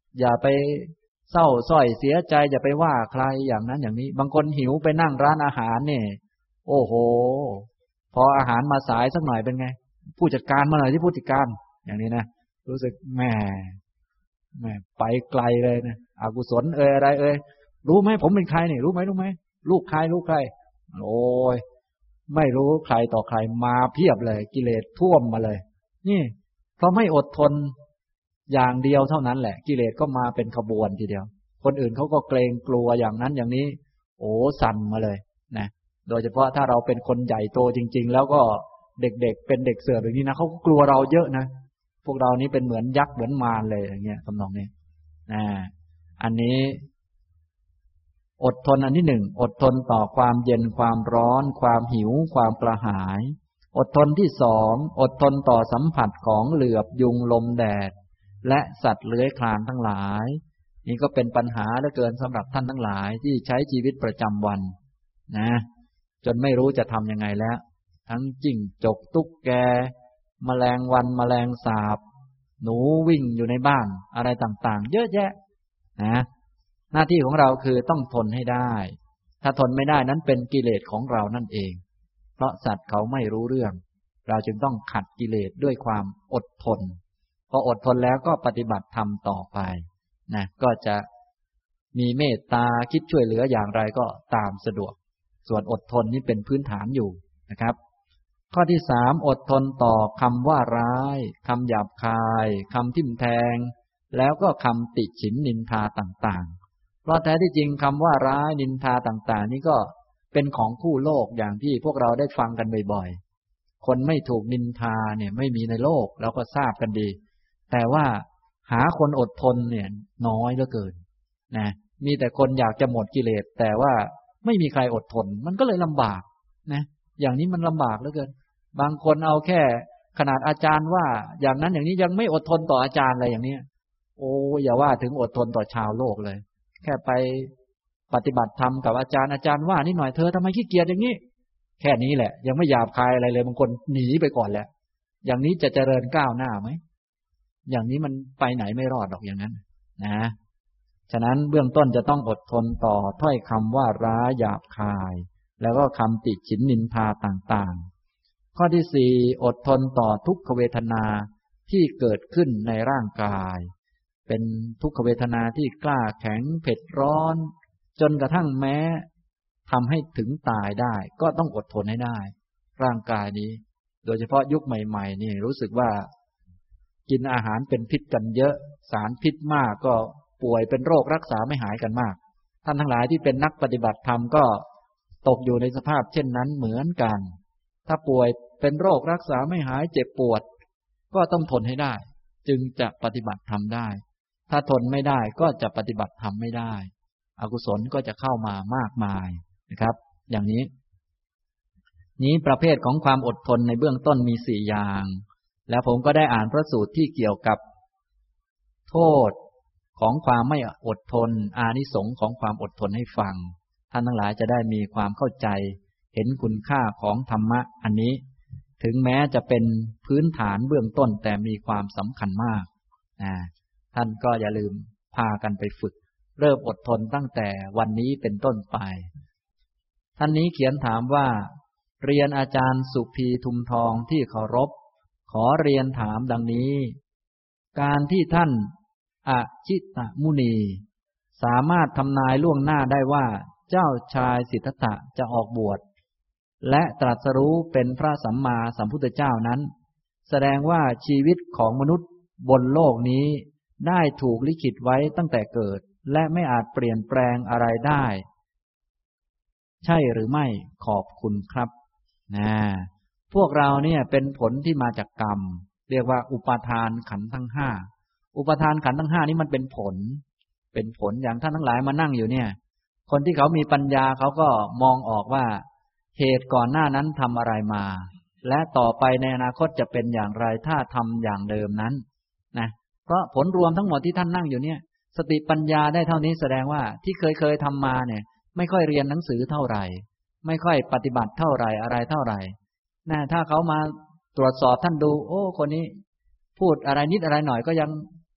อย่าไปเศร้าส้อยเสียใจอย่าไปว่าใครอย่างนั้นอย่างนี้บางคนหิวไปนั่งร้านอาหารเนี่ยโอ้โหพออาหารมาสายสักหน่อยเป็นไงผู้จัดการมาหน่อยที่ผู้จัดการอย่างนี้นะรู้สึกแหมไปไกลเลยนะอกุศลอะไรรู้ไหมผมเป็นใครเนี่ยรู้ไหมลูกใครโอ้ยไม่รู้ใครต่อใครมาเพียบเลยกิเลสท่วมมาเลยนี่เพราะไม่อดทนอย่างเดียวเท่านั้นแหละกิเลสก็มาเป็นขบวนทีเดียวคนอื่นเขาก็เกรงกลัวอย่างนั้นอย่างนี้โอ้สั่นมาเลยนะโดยเฉพาะถ้าเราเป็นคนใหญ่โตจริงๆแล้วก็เด็กๆเป็นเด็กเสือแบบนี้นะเขาก็กลัวเราเยอะนะพวกเรานี้เป็นเหมือนยักษ์เหมือนมารเลยอย่างเงี้ยทำนองนี้อันนี้อดทนอันที่หนึ่งอดทนต่อความเย็นความร้อนความหิวความกระหายอดทนที่สองอดทนต่อสัมผัสของเหลือบยุงลมแดดและสัตว์เลื้อยคลานทั้งหลายนี่ก็เป็นปัญหาเหลือเกินสำหรับท่านทั้งหลายที่ใช้ชีวิตประจำวันนะจนไม่รู้จะทำยังไงแล้วทั้งจิ้งจกตุ๊กแกแมลงวันแมลงสาบหนูวิ่งอยู่ในบ้านอะไรต่างๆเยอะแยะนะหน้าที่ของเราคือต้องทนให้ได้ถ้าทนไม่ได้นั้นเป็นกิเลสของเรานั่นเองเพราะสัตว์เขาไม่รู้เรื่องเราจึงต้องขัดกิเลสด้วยความอดทนพออดทนแล้วก็ปฏิบัติธรรมต่อไปนะก็จะมีเมตตาคิดช่วยเหลืออย่างไรก็ตามสะดวกส่วนอดทนนี้เป็นพื้นฐานอยู่นะครับข้อที่สามอดทนต่อคำว่าร้ายคำหยาบคายคำทิ่มแทงแล้วก็คำติฉินนินทาต่างๆเพราะแท้ที่จริงคำว่าร้ายนินทาต่างๆนี่ก็เป็นของคู่โลกอย่างที่พวกเราได้ฟังกันบ่อยๆคนไม่ถูกนินทาเนี่ยไม่มีในโลกเราก็ทราบกันดีแต่ว่าหาคนอดทนเนี่ยน้อยเหลือเกินนะมีแต่คนอยากจะหมดกิเลสแต่ว่าไม่มีใครอดทนมันก็เลยลำบากนะอย่างนี้มันลำบากเหลือเกินบางคนเอาแค่ขนาดอาจารย์ว่าอย่างนั้นอย่างนี้ยังไม่อดทนต่ออาจารย์อะไรอย่างนี้โอ้อย่าว่าถึงอดทนต่อชาวโลกเลยแค่ไปปฏิบัติธรรมกับอาจารย์ว่านิดหน่อยเธอทำไมขี้เกียจอย่างนี้แค่นี้แหละยังไม่หยาบคายอะไรเลยบางคนหนีไปก่อนแล้วอย่างนี้จะเจริญก้าวหน้าไหมอย่างนี้มันไปไหนไม่รอดหรอกอย่างนั้นนะฉะนั้นเบื้องต้นจะต้องอดทนต่อถ้อยคำว่าร้ายหยาบคายแล้วก็คำติฉินนินทาต่างๆข้อที่สี่อดทนต่อทุกขเวทนาที่เกิดขึ้นในร่างกายเป็นทุกขเวทนาที่กล้าแข็งเผ็ดร้อนจนกระทั่งแม้ทำให้ถึงตายได้ก็ต้องอดทนให้ได้ร่างกายนี้โดยเฉพาะยุคใหม่ๆนี่รู้สึกว่ากินอาหารเป็นพิษกันเยอะสารพิษมากก็ป่วยเป็นโรครักษาไม่หายกันมากท่านทั้งหลายที่เป็นนักปฏิบัติธรรมก็ตกอยู่ในสภาพเช่นนั้นเหมือนกันถ้าป่วยเป็นโรครักษาไม่หายเจ็บปวดก็ต้องทนให้ได้จึงจะปฏิบัติธรรมได้ถ้าทนไม่ได้ก็จะปฏิบัติธรรมไม่ได้อกุศลก็จะเข้ามามากมายนะครับอย่างนี้ประเภทของความอดทนในเบื้องต้นมี4อย่างแล้วผมก็ได้อ่านพระสูตรที่เกี่ยวกับโทษของความไม่อดทนอานิสงส์ของความอดทนให้ฟังท่านทั้งหลายจะได้มีความเข้าใจเห็นคุณค่าของธรรมะอันนี้ถึงแม้จะเป็นพื้นฐานเบื้องต้นแต่มีความสำคัญมากท่านก็อย่าลืมพากันไปฝึกเริ่มอดทนตั้งแต่วันนี้เป็นต้นไปท่านนี้เขียนถามว่าเรียนอาจารย์สุภีทุมทองที่เคารพขอเรียนถามดังนี้การที่ท่านอชิตมุนีสามารถทำนายล่วงหน้าได้ว่าเจ้าชายสิทธัตถะจะออกบวชและตรัสรู้เป็นพระสัมมาสัมพุทธเจ้านั้นแสดงว่าชีวิตของมนุษย์บนโลกนี้ได้ถูกลิขิตไว้ตั้งแต่เกิดและไม่อาจเปลี่ยนแปลงอะไรได้ใช่หรือไม่ขอบคุณครับพวกเราเนี่ยเป็นผลที่มาจากกรรมเรียกว่าอุปาทานขันธ์ทั้งห้าอุปาทานขันธ์ทั้งห้านี้มันเป็นผลอย่างท่านทั้งหลายมานั่งอยู่เนี่ยคนที่เขามีปัญญาเขาก็มองออกว่าเหตุก่อนหน้านั้นทำอะไรมาและต่อไปในอนาคตจะเป็นอย่างไรถ้าทำอย่างเดิมนั้นนะเพราะผลรวมทั้งหมดที่ท่านนั่งอยู่เนี่ยสติปัญญาได้เท่านี้แสดงว่าที่เคยทำมาเนี่ยไม่ค่อยเรียนหนังสือเท่าไหร่ไม่ค่อยปฏิบัติเท่าไหร่อะไรเท่าไหร่ถ้าเขามาตรวจสอบท่านดูโอ้คนนี้พูดอะไรนิดอะไรหน่อยก็ยัง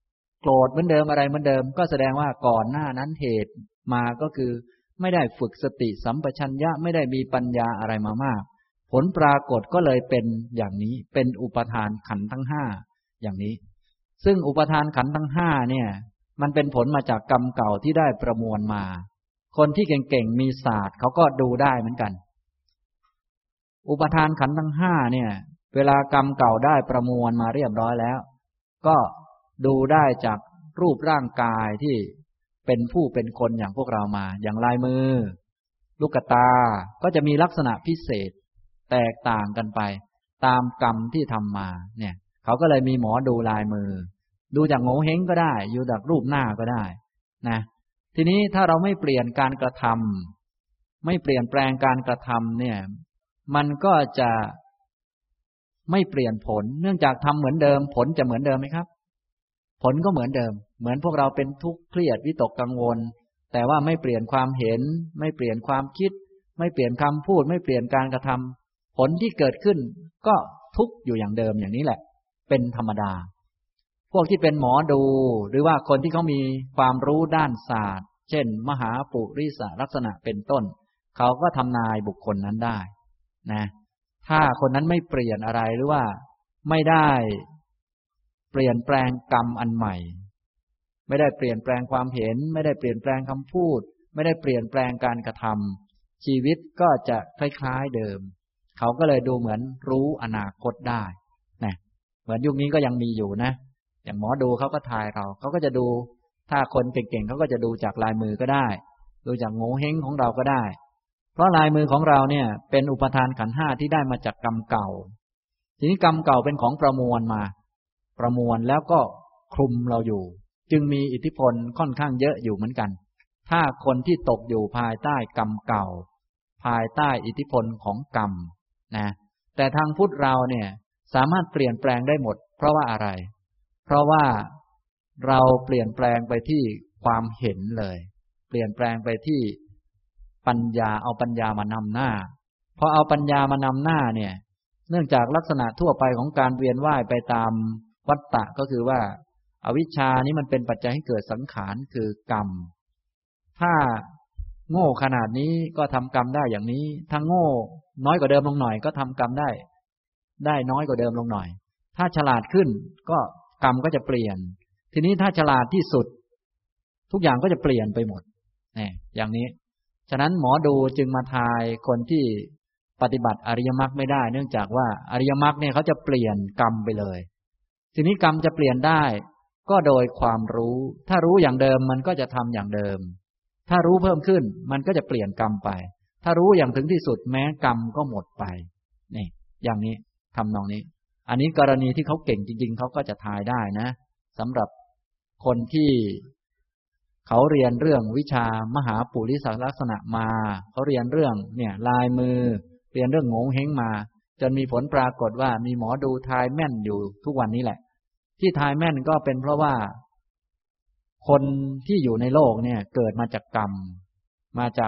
โกรธเหมือนเดิมอะไรเหมือนเดิมก็แสดงว่าก่อนหน้านั้นเหตุมาก็คือไม่ได้ฝึกสติสัมปชัญญะไม่ได้มีปัญญาอะไรมามากผลปรากฏก็เลยเป็นอย่างนี้เป็นอุปทานขันธ์ทั้งห้าอย่างนี้ซึ่งอุปทานขันธ์ทั้งห้าเนี่ยมันเป็นผลมาจากกรรมเก่าที่ได้ประมวลมาคนที่เก่งๆมีศาสตร์เขาก็ดูได้เหมือนกันอุปทานขันธ์ทั้งห้าเนี่ยเวลากรรมเก่าได้ประมวลมาเรียบร้อยแล้วก็ดูได้จากรูปร่างกายที่เป็นผู้เป็นคนอย่างพวกเรามาอย่างลายมือลูกตาก็จะมีลักษณะพิเศษแตกต่างกันไปตามกรรมที่ทำมาเนี่ยเขาก็เลยมีหมอดูลายมือดูจากโงเห้งก็ได้ดูจากรูปหน้าก็ได้นะทีนี้ถ้าเราไม่เปลี่ยนการกระทำไม่เปลี่ยนแปลงการกระทำเนี่ยมันก็จะไม่เปลี่ยนผลเนื่องจากทำเหมือนเดิมผลจะเหมือนเดิมไหมครับผลก็เหมือนเดิมเหมือนพวกเราเป็นทุกข์เครียดวิตกกังวลแต่ว่าไม่เปลี่ยนความเห็นไม่เปลี่ยนความคิดไม่เปลี่ยนคำพูดไม่เปลี่ยนการกระทำผลที่เกิดขึ้นก็ทุกข์อยู่อย่างเดิมอย่างนี้แหละเป็นธรรมดาพวกที่เป็นหมอดูหรือว่าคนที่เขามีความรู้ด้านศาสตร์เช่นมหาปุริสลักษณะเป็นต้นเขาก็ทำนายบุคคลนั้นได้นะถ้าคนนั้นไม่เปลี่ยนอะไรหรือว่าไม่ได้เปลี่ยนแปลงกรรมอันใหม่ไม่ได้เปลี่ยนแปลงความเห็นไม่ได้เปลี่ยนแปลงคำพูดไม่ได้เปลี่ยนแปลงการกระทำชีวิตก็จะคล้ายๆเดิมเขาก็เลยดูเหมือนรู้อนาคตได้นะเหมือนยุคนี้ก็ยังมีอยู่นะอย่างหมอดูเขาก็ทายเขาก็จะดูถ้าคนเก่งๆเขาก็จะดูจากลายมือก็ได้ดูจากโงเห้งของเราก็ได้เพราะลายมือของเราเนี่ยเป็นอุปทานขันธ์ห้าที่ได้มาจากกรรมเก่าทีนี้กรรมเก่าเป็นของประมวลมาประมวลแล้วก็คลุมเราอยู่จึงมีอิทธิพลค่อนข้างเยอะอยู่เหมือนกันถ้าคนที่ตกอยู่ภายใต้กรรมเก่าภายใต้อิทธิพลของกรรมนะแต่ทางพุทธเราเนี่ยสามารถเปลี่ยนแปลงได้หมดเพราะว่าอะไรเพราะว่าเราเปลี่ยนแปลงไปที่ความเห็นเลยเปลี่ยนแปลงไปที่ปัญญาเอาปัญญามานำหน้าพอเอาปัญญามานำหน้าเนี่ยเนื่องจากลักษณะทั่วไปของการเวียนว่ายไปตามวัฏฏะก็คือว่าอวิชชานี้มันเป็นปัจจัยให้เกิดสังขารคือกรรมถ้าโง่ขนาดนี้ก็ทำกรรมได้อย่างนี้ถ้าโง่น้อยกว่าเดิมลงหน่อยก็ทำกรรมได้น้อยกว่าเดิมลงหน่อยถ้าฉลาดขึ้นก็กรรมก็จะเปลี่ยนทีนี้ถ้าฉลาดที่สุดทุกอย่างก็จะเปลี่ยนไปหมดนี่อย่างนี้ฉะนั้นหมอดูจึงมาทายคนที่ปฏิบัติอริยมรรคไม่ได้เนื่องจากว่าอริยมรรคเนี่ยเขาจะเปลี่ยนกรรมไปเลยทีนี้กรรมจะเปลี่ยนได้ก็โดยความรู้ถ้ารู้อย่างเดิมมันก็จะทำอย่างเดิมถ้ารู้เพิ่มขึ้นมันก็จะเปลี่ยนกรรมไปถ้ารู้อย่างถึงที่สุดแม้กรรมก็หมดไปนี่อย่างนี้ทำนองนี้อันนี้กรณีที่เขาเก่งจริงๆเขาก็จะทายได้นะสำหรับคนที่เขาเรียนเรื่องวิชามหาปุริสลักษณะมาเขาเรียนเรื่องเนี่ยลายมือเรียนเรื่องโงเห้งมาจนมีผลปรากฏว่ามีหมอดูทายแม่นอยู่ทุกวันนี้แหละที่ทายแม่นก็เป็นเพราะว่าคนที่อยู่ในโลกเนี่ยเกิดมาจากกรรมมาจาก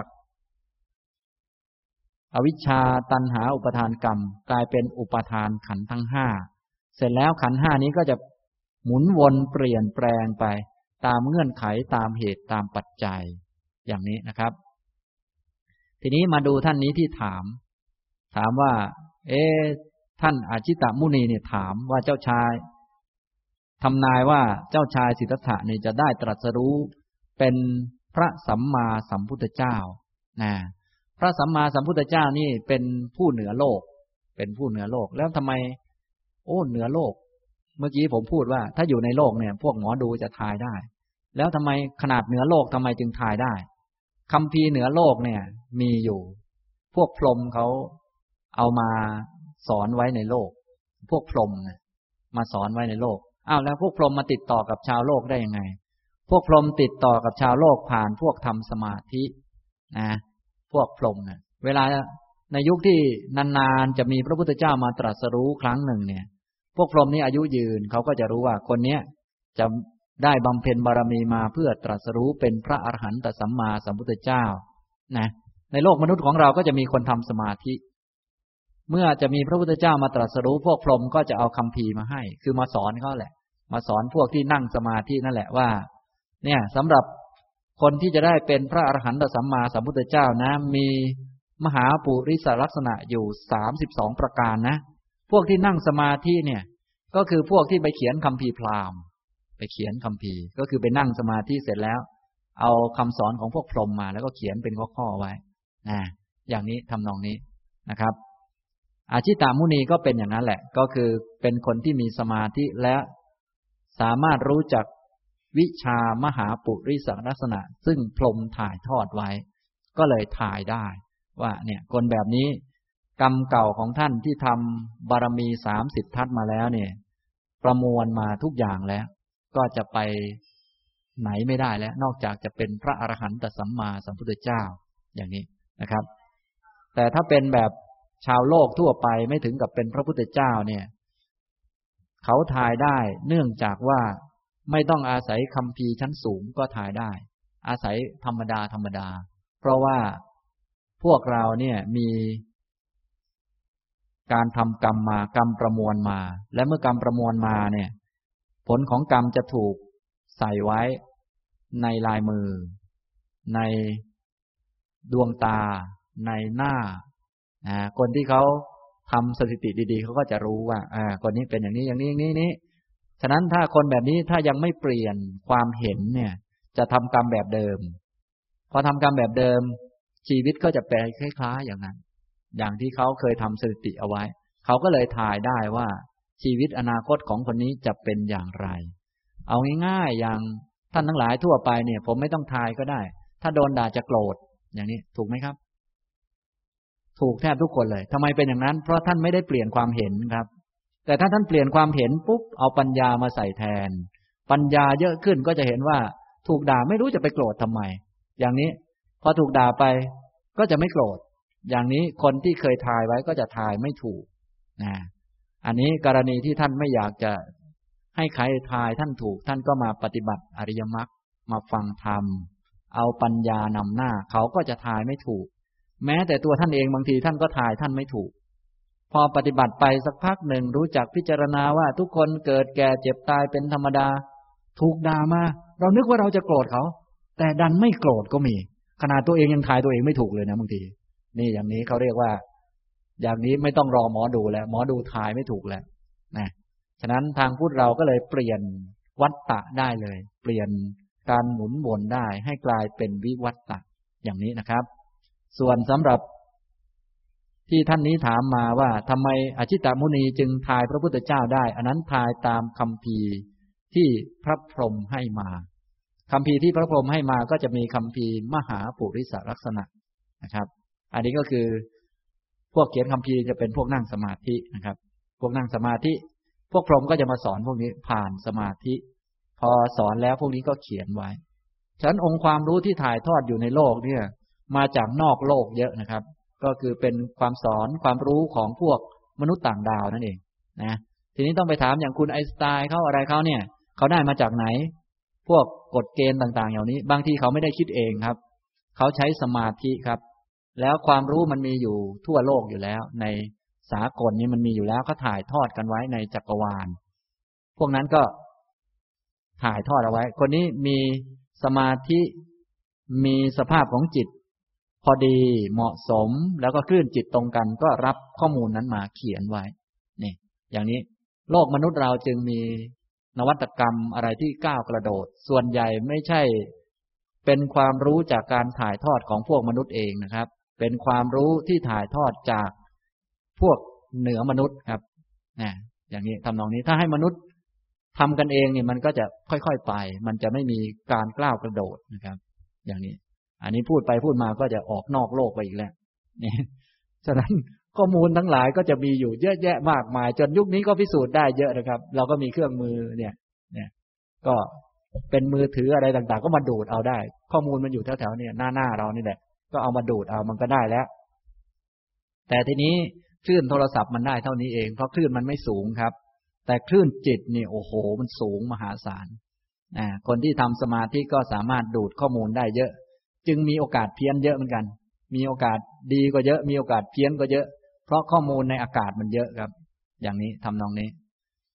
อวิชชาตัณหาอุปทานกรรมกลายเป็นอุปทานขันธ์ทั้งห้าเสร็จแล้วขันธ์ห้านี้ก็จะหมุนวนเปลี่ยนแปลงไปตามเงื่อนไขตามเหตุตามปัจจัยอย่างนี้นะครับทีนี้มาดูท่านนี้ที่ถามว่าท่านอาชิตมุนีเนี่ยถามว่าเจ้าชายทำนายว่าเจ้าชายสิทธัตถะนี่จะได้ตรัสรู้เป็นพระสัมมาสัมพุทธเจ้านะพระสัมมาสัมพุทธเจ้านี่เป็นผู้เหนือโลกเป็นผู้เหนือโลกแล้วทำไมเหนือโลกเมื่อกี้ผมพูดว่าถ้าอยู่ในโลกเนี่ยพวกหมอดูจะทายได้แล้วทำไมขนาดเหนือโลกทำไมจึงทายได้คัมภีร์เหนือโลกเนี่ยมีอยู่พวกพรหมเขาเอามาสอนไว้ในโลกพวกพรหมเนี่ยมาสอนไว้ในโลกแล้วพวกพรหมมาติดต่อกับชาวโลกได้ยังไงพวกพรหมติดต่อกับชาวโลกผ่านพวกทำสมาธินะพวกพรหมเนี่ยเวลาในยุคที่นานๆจะมีพระพุทธเจ้ามาตรัสรู้ครั้งหนึ่งเนี่ยพวกพรหมนี้อายุยืนเขาก็จะรู้ว่าคนเนี้ยจะได้บำเพ็ญบารมีมาเพื่อตรัสรู้เป็นพระอรหันตสัมมาสัมพุทธเจ้านะในโลกมนุษย์ของเราก็จะมีคนทำสมาธิเมื่อจะมีพระพุทธเจ้ามาตรัสรู้พวกพรหมก็จะเอาคัมภีร์มาให้คือมาสอนเขาแหละมาสอนพวกที่นั่งสมาธินั่นแหละว่าเนี่ยสำหรับคนที่จะได้เป็นพระอรหันตสัมมาสัมพุทธเจ้านะมีมหาปุริสลักษณะอยู่32ประการนะพวกที่นั่งสมาธิเนี่ยก็คือพวกที่ไปเขียนคัมภีร์พราหมณ์ไปเขียนคัมภีร์ก็คือไปนั่งสมาธิเสร็จแล้วเอาคำสอนของพวกพรหมมาแล้วก็เขียนเป็นข้อๆไว้อย่างนี้ทำนองนี้นะครับอาชิตามุนีก็เป็นอย่างนั้นแหละก็คือเป็นคนที่มีสมาธิและสามารถรู้จักวิชามหาปุริสลักษณะซึ่งพรหมถ่ายทอดไว้ก็เลยถ่ายได้ว่าเนี่ยคนแบบนี้กรรมเก่าของท่านที่ทำบารมี30ทัศมาแล้วเนี่ยประมวลมาทุกอย่างแล้วก็จะไปไหนไม่ได้แล้วนอกจากจะเป็นพระอรหันตสัมมาสัมพุทธเจ้าอย่างนี้นะครับแต่ถ้าเป็นแบบชาวโลกทั่วไปไม่ถึงกับเป็นพระพุทธเจ้าเนี่ยเขาทายได้เนื่องจากว่าไม่ต้องอาศัยคัมภีร์ชั้นสูงก็ทายได้อาศัยธรรมดาเพราะว่าพวกเราเนี่ยมีการทำกรรมมากรรมประมวลมาและเมื่อกรรมประมวลมาเนี่ยผลของกรรมจะถูกใส่ไว้ในลายมือในดวงตาในหน้าคนที่เขาทำสถิติดีๆเขาก็จะรู้ว่าคนนี้เป็นอย่างนี้อย่างนี้อย่างนี้ฉะนั้นถ้าคนแบบนี้ถ้ายังไม่เปลี่ยนความเห็นเนี่ยจะทำกรรมแบบเดิมพอทำกรรมแบบเดิมชีวิตก็จะแปลคล้ายๆอย่างนั้นอย่างที่เขาเคยทำสถิติเอาไว้เขาก็เลยทายได้ว่าชีวิตอนาคตของคนนี้จะเป็นอย่างไรเอาง่ายๆอย่างท่านทั้งหลายทั่วไปเนี่ยผมไม่ต้องทายก็ได้ถ้าโดนด่าจะโกรธอย่างนี้ถูกไหมครับถูกแทบทุกคนเลยทำไมเป็นอย่างนั้นเพราะท่านไม่ได้เปลี่ยนความเห็นครับแต่ถ้าท่านเปลี่ยนความเห็นปุ๊บเอาปัญญามาใส่แทนปัญญาเยอะขึ้นก็จะเห็นว่าถูกด่าไม่รู้จะไปโกรธทำไมอย่างนี้พอถูกด่าไปก็จะไม่โกรธอย่างนี้คนที่เคยทายไว้ก็จะทายไม่ถูกอันนี้กรณีที่ท่านไม่อยากจะให้ใครทายท่านถูกท่านก็มาปฏิบัติอริยมรรคมาฟังธรรมเอาปัญญานำหน้าเขาก็จะทายไม่ถูกแม้แต่ตัวท่านเองบางทีท่านก็ทายท่านไม่ถูกพอปฏิบัติไปสักพักหนึ่งรู้จักพิจารณาว่าทุกคนเกิดแก่เจ็บตายเป็นธรรมดาถูกด่ามาเรานึกว่าเราจะโกรธเขาแต่ดันไม่โกรธก็มีขนาดตัวเองยังทายตัวเองไม่ถูกเลยนะบางทีนี่อย่างนี้เขาเรียกว่าอย่างนี้ไม่ต้องรอหมอดูแล้วหมอดูทายไม่ถูกแล้วฉะนั้นทางพุทธเราก็เลยเปลี่ยนวัฏฏะได้เลยเปลี่ยนการหมุนวนได้ให้กลายเป็นวิวัฏฏะอย่างนี้นะครับส่วนสำหรับที่ท่านนี้ถามมาว่าทำไมอชิตมุนีจึงทายพระพุทธเจ้าได้อันนั้นทายตามคัมภีร์ที่พระพรหมให้มาคัมภีร์ที่พระพรหมให้มาก็จะมีคัมภีร์มหาปุริสลักษณะนะครับอันนี้ก็คือพวกเขียนคัมภีร์จะเป็นพวกนั่งสมาธินะครับพวกนั่งสมาธิพวกพรหมก็จะมาสอนพวกนี้ผ่านสมาธิพอสอนแล้วพวกนี้ก็เขียนไว้ฉะนั้นองค์ความรู้ที่ถ่ายทอดอยู่ในโลกเนี่ยมาจากนอกโลกเยอะนะครับก็คือเป็นความสอนความรู้ของพวกมนุษย์ต่างดาวนั่นเองนะทีนี้ต้องไปถามอย่างคุณไอน์สไตน์เขาอะไรเขาเนี่ยเขาได้มาจากไหนพวกกฎเกณฑ์ต่างๆอย่างนี้บางทีเขาไม่ได้คิดเองครับเขาใช้สมาธิครับแล้วความรู้มันมีอยู่ทั่วโลกอยู่แล้วในสากลนี้มันมีอยู่แล้วเขาถ่ายทอดกันไว้ในจักรวาลพวกนั้นก็ถ่ายทอดเอาไว้คนนี้มีสมาธิมีสภาพของจิตพอดีเหมาะสมแล้วก็คลื่นจิตตรงกันก็รับข้อมูลนั้นมาเขียนไว้นี่อย่างนี้โลกมนุษย์เราจึงมีนวัตกรรมอะไรที่ก้าวกระโดดส่วนใหญ่ไม่ใช่เป็นความรู้จากการถ่ายทอดของพวกมนุษย์เองนะครับเป็นความรู้ที่ถ่ายทอดจากพวกเหนือมนุษย์ครับอย่างนี้ทำนองนี้ถ้าให้มนุษย์ทำกันเองเนี่ยมันก็จะค่อยๆไปมันจะไม่มีการก้าวกระโดดนะครับอย่างนี้อันนี้พูดไปพูดมาก็จะออกนอกโลกไปอีกแล้วนี่ฉะนั้นข้อมูลทั้งหลายก็จะมีอยู่เยอะแยะมากมายจนยุคนี้ก็พิสูจน์ได้เยอะนะครับเราก็มีเครื่องมือเนี่ยก็เป็นมือถืออะไรต่างๆก็มาดูดเอาได้ข้อมูลมันอยู่แถวๆเนี่ยหน้าเรานี่แหละก็เอามาดูดเอามันก็ได้แล้วแต่ทีนี้คลื่นโทรศัพท์มันได้เท่านี้เองเพราะคลื่นมันไม่สูงครับแต่คลื่นจิตนี่โอ้โหมันสูงมหาศาลคนที่ทำสมาธิก็สามารถดูดข้อมูลได้เยอะจึงมีโอกาสเพี้ยนเยอะเหมือนกันมีโอกาสดีก็เยอะมีโอกาสเพี้ยนก็เยอะเพราะข้อมูลในอากาศมันเยอะครับอย่างนี้ทำนองนี้ฉ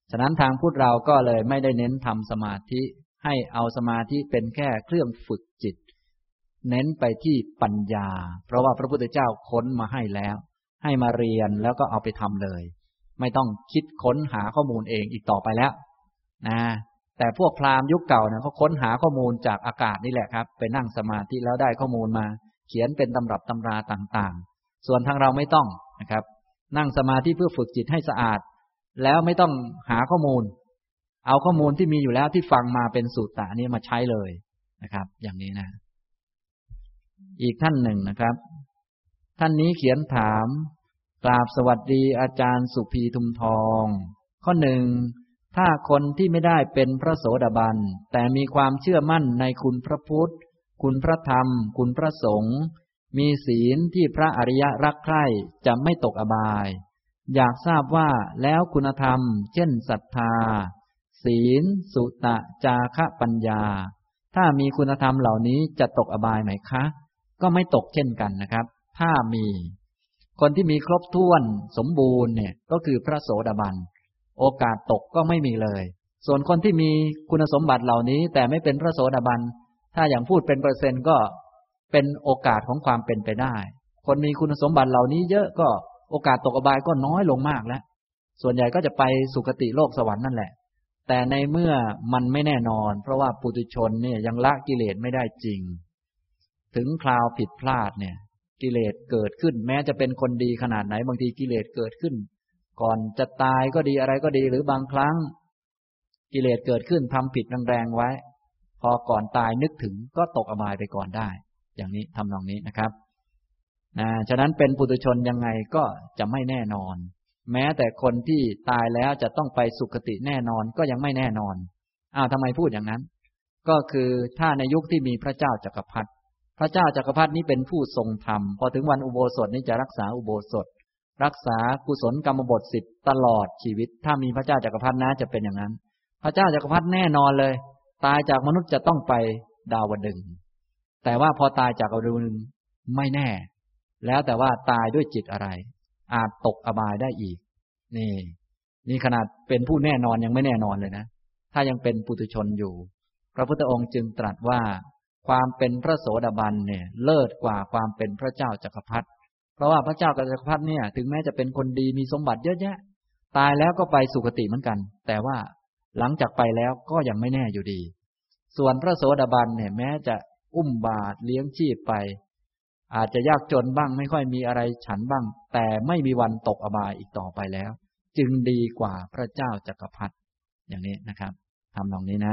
ฉะนั้นทางพุทธเราก็เลยไม่ได้เน้นทำสมาธิให้เอาสมาธิเป็นแค่เครื่องฝึกจิตเน้นไปที่ปัญญาเพราะว่าพระพุทธเจ้าค้นมาให้แล้วให้มาเรียนแล้วก็เอาไปทำเลยไม่ต้องคิดค้นหาข้อมูลเองอีกต่อไปแล้วนะแต่พวกพราหมณ์ยุคเก่าเนี่ยเขาค้นหาข้อมูลจากอากาศนี่แหละครับไปนั่งสมาธิแล้วได้ข้อมูลมาเขียนเป็นตำรับตำราต่างๆส่วนทางเราไม่ต้องนะครับนั่งสมาธิเพื่อฝึกจิตให้สะอาดแล้วไม่ต้องหาข้อมูลเอาข้อมูลที่มีอยู่แล้วที่ฟังมาเป็นสูตรตะนี้มาใช้เลยนะครับอย่างนี้นะอีกท่านหนึ่งนะครับท่านนี้เขียนถามกราบสวัสดีอาจารย์สุภีทุมทองข้อหนึ่งถ้าคนที่ไม่ได้เป็นพระโสดาบันแต่มีความเชื่อมั่นในคุณพระพุทธคุณพระธรรมคุณพระสงฆ์มีศีลที่พระอริยะรักใคร่จะไม่ตกอบายอยากทราบว่าแล้วคุณธรรมเช่นศรัทธาศีลสุตะจาคะปัญญาถ้ามีคุณธรรมเหล่านี้จะตกอบายไหมคะก็ไม่ตกเช่นกันนะครับถ้ามีคนที่มีครบถ้วนสมบูรณ์เนี่ยก็คือพระโสดาบันโอกาสตกก็ไม่มีเลยส่วนคนที่มีคุณสมบัติเหล่านี้แต่ไม่เป็นพระโสดาบันถ้าอย่างพูดเป็นเปอร์เซ็นต์ก็เป็นโอกาสของความเป็นไปได้คนมีคุณสมบัติเหล่านี้เยอะก็โอกาสตกอบายก็น้อยลงมากแล้วส่วนใหญ่ก็จะไปสุคติโลกสวรรค์นั่นแหละแต่ในเมื่อมันไม่แน่นอนเพราะว่าปุถุชนเนี่ยยังละกิเลสไม่ได้จริงถึงคราวผิดพลาดเนี่ยกิเลสเกิดขึ้นแม้จะเป็นคนดีขนาดไหนบางทีกิเลสเกิดขึ้นก่อนจะตายก็ดีอะไรก็ดีหรือบางครั้งกิเลสเกิดขึ้นทำผิดแรงๆไว้พอก่อนตายนึกถึงก็ตกอบายไปก่อนได้อย่างนี้ทำนองนี้นะครับฉะนั้นเป็นปุถุชนยังไงก็จะไม่แน่นอนแม้แต่คนที่ตายแล้วจะต้องไปสุคติแน่นอนก็ยังไม่แน่นอนทำไมพูดอย่างนั้นก็คือถ้าในยุคที่มีพระเจ้าจักรพรรดิพระเจ้าจักรพรรดินี้เป็นผู้ทรงธรรมพอถึงวันอุโบสถนี้จะรักษาอุโบสถรักษากุศลกรรมบท10ตลอดชีวิตถ้ามีพระเจ้าจักรพรรดินะจะเป็นอย่างนั้นพระเจ้าจักรพรรดิแน่นอนเลยตายจากมนุษย์จะต้องไปดาวดึงส์แต่ว่าพอตายจากดาวดึงส์ไม่แน่แล้วแต่ว่าตายด้วยจิตอะไรอาจตกอบายได้อีกนี่ขนาดเป็นผู้แน่นอนยังไม่แน่นอนเลยนะถ้ายังเป็นปุถุชนอยู่พระพุทธองค์จึงตรัสว่าความเป็นพระโสดาบันเนี่ยเลิศกว่าความเป็นพระเจ้าจักรพรรดิเพราะว่าพระเจ้าจักรพรรดิเนี่ยถึงแม้จะเป็นคนดีมีสมบัติเยอะแยะตายแล้วก็ไปสุคติเหมือนกันแต่ว่าหลังจากไปแล้วก็ยังไม่แน่อยู่ดีส่วนพระโสดาบันเนี่ยแม้จะอุ้มบาตรเลี้ยงชีพไปอาจจะยากจนบ้างไม่ค่อยมีอะไรฉันบ้างแต่ไม่มีวันตกอบายอีกต่อไปแล้วจึงดีกว่าพระเจ้าจักรพรรดิอย่างนี้นะครับทำตรงนี้นะ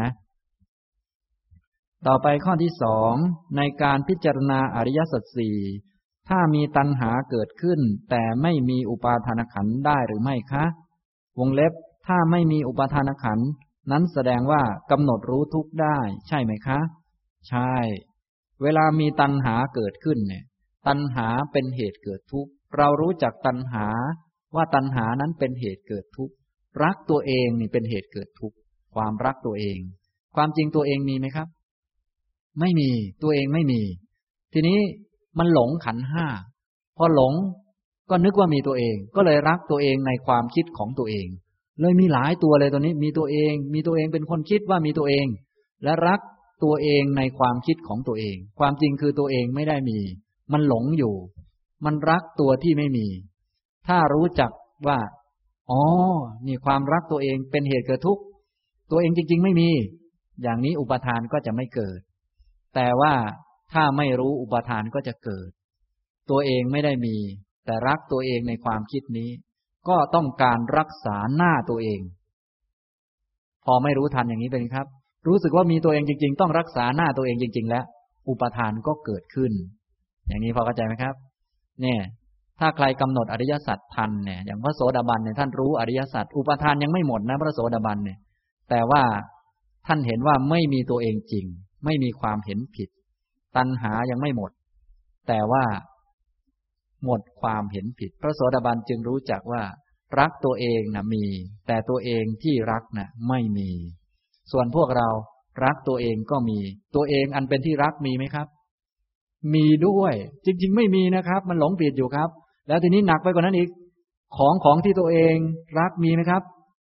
ต่อไปข้อที่2ในการพิจารณาอริยสัจสี่ถ้ามีตัณหาเกิดขึ้นแต่ไม่มีอุปาทานขันธ์ได้หรือไม่คะวงเล็บถ้าไม่มีอุปาทานขันธ์นั้นแสดงว่ากำหนดรู้ทุกข์ได้ใช่ไหมคะใช่เวลามีตัณหาเกิดขึ้นเนี่ยตัณหาเป็นเหตุเกิดทุกข์เรารู้จักตัณหาว่าตัณหานั้นเป็นเหตุเกิดทุกข์รักตัวเองนี่เป็นเหตุเกิดทุกข์ความรักตัวเองความจริงตัวเองมีไหมครับไม่มีตัวเองไม่มีทีนี้มันหลงขันธ์ห้าพอหลงก็นึกว่ามีตัวเองก็เลยรักตัวเองในความคิดของตัวเองเลยมีหลายตัวเลยตัวนี้มีตัวเองเป็นคนคิดว่ามีตัวเองและรักตัวเองในความคิดของตัวเองความจริงคือตัวเองไม่ได้มีมันหลงอยู่มันรักตัวที่ไม่มีถ้ารู้จักว่านี่ความรักตัวเองเป็นเหตุเกิดทุกข์ตัวเองจริงๆไม่มีอย่างนี้อุปาทานก็จะไม่เกิดแต่ว่าถ้าไม่รู้อุปาทานก็จะเกิดตัวเองไม่ได้มีแต่รักตัวเองในความคิดนี้ก็ต้องการรักษาหน้าตัวเองพอไม่รู้ทันอย่างนี้เป็นครับรู้สึกว่ามีตัวเองจริงๆต้องรักษาหน้าตัวเองจริงๆแล้วอุปาทานก็เกิดขึ้นอย่างนี้พอเข้าใจไหมครับเนี่ยถ้าใครกำหนดอริยสัจทันเนี่ยอย่างพระโสดาบันเนี่ยท่านรู้อริยสัจอุปาทานยังไม่หมดนะพระโสดาบันเนี่ยแต่ว่าท่านเห็นว่าไม่มีตัวเองจริงไม่มีความเห็นผิดตัณหายังไม่หมดแต่ว่าหมดความเห็นผิดพระโสดาบันจึงรู้จักว่ารักตัวเองนะมีแต่ตัวเองที่รักนะไม่มีส่วนพวกเรารักตัวเองก็มีตัวเองอันเป็นที่รักมีไหมครับมีด้วยจริงๆไม่มีนะครับมันหลงผิดอยู่ครับแล้วทีนี้หนักไปกว่านั้นอีกของที่ตัวเองรักมีไหมครับ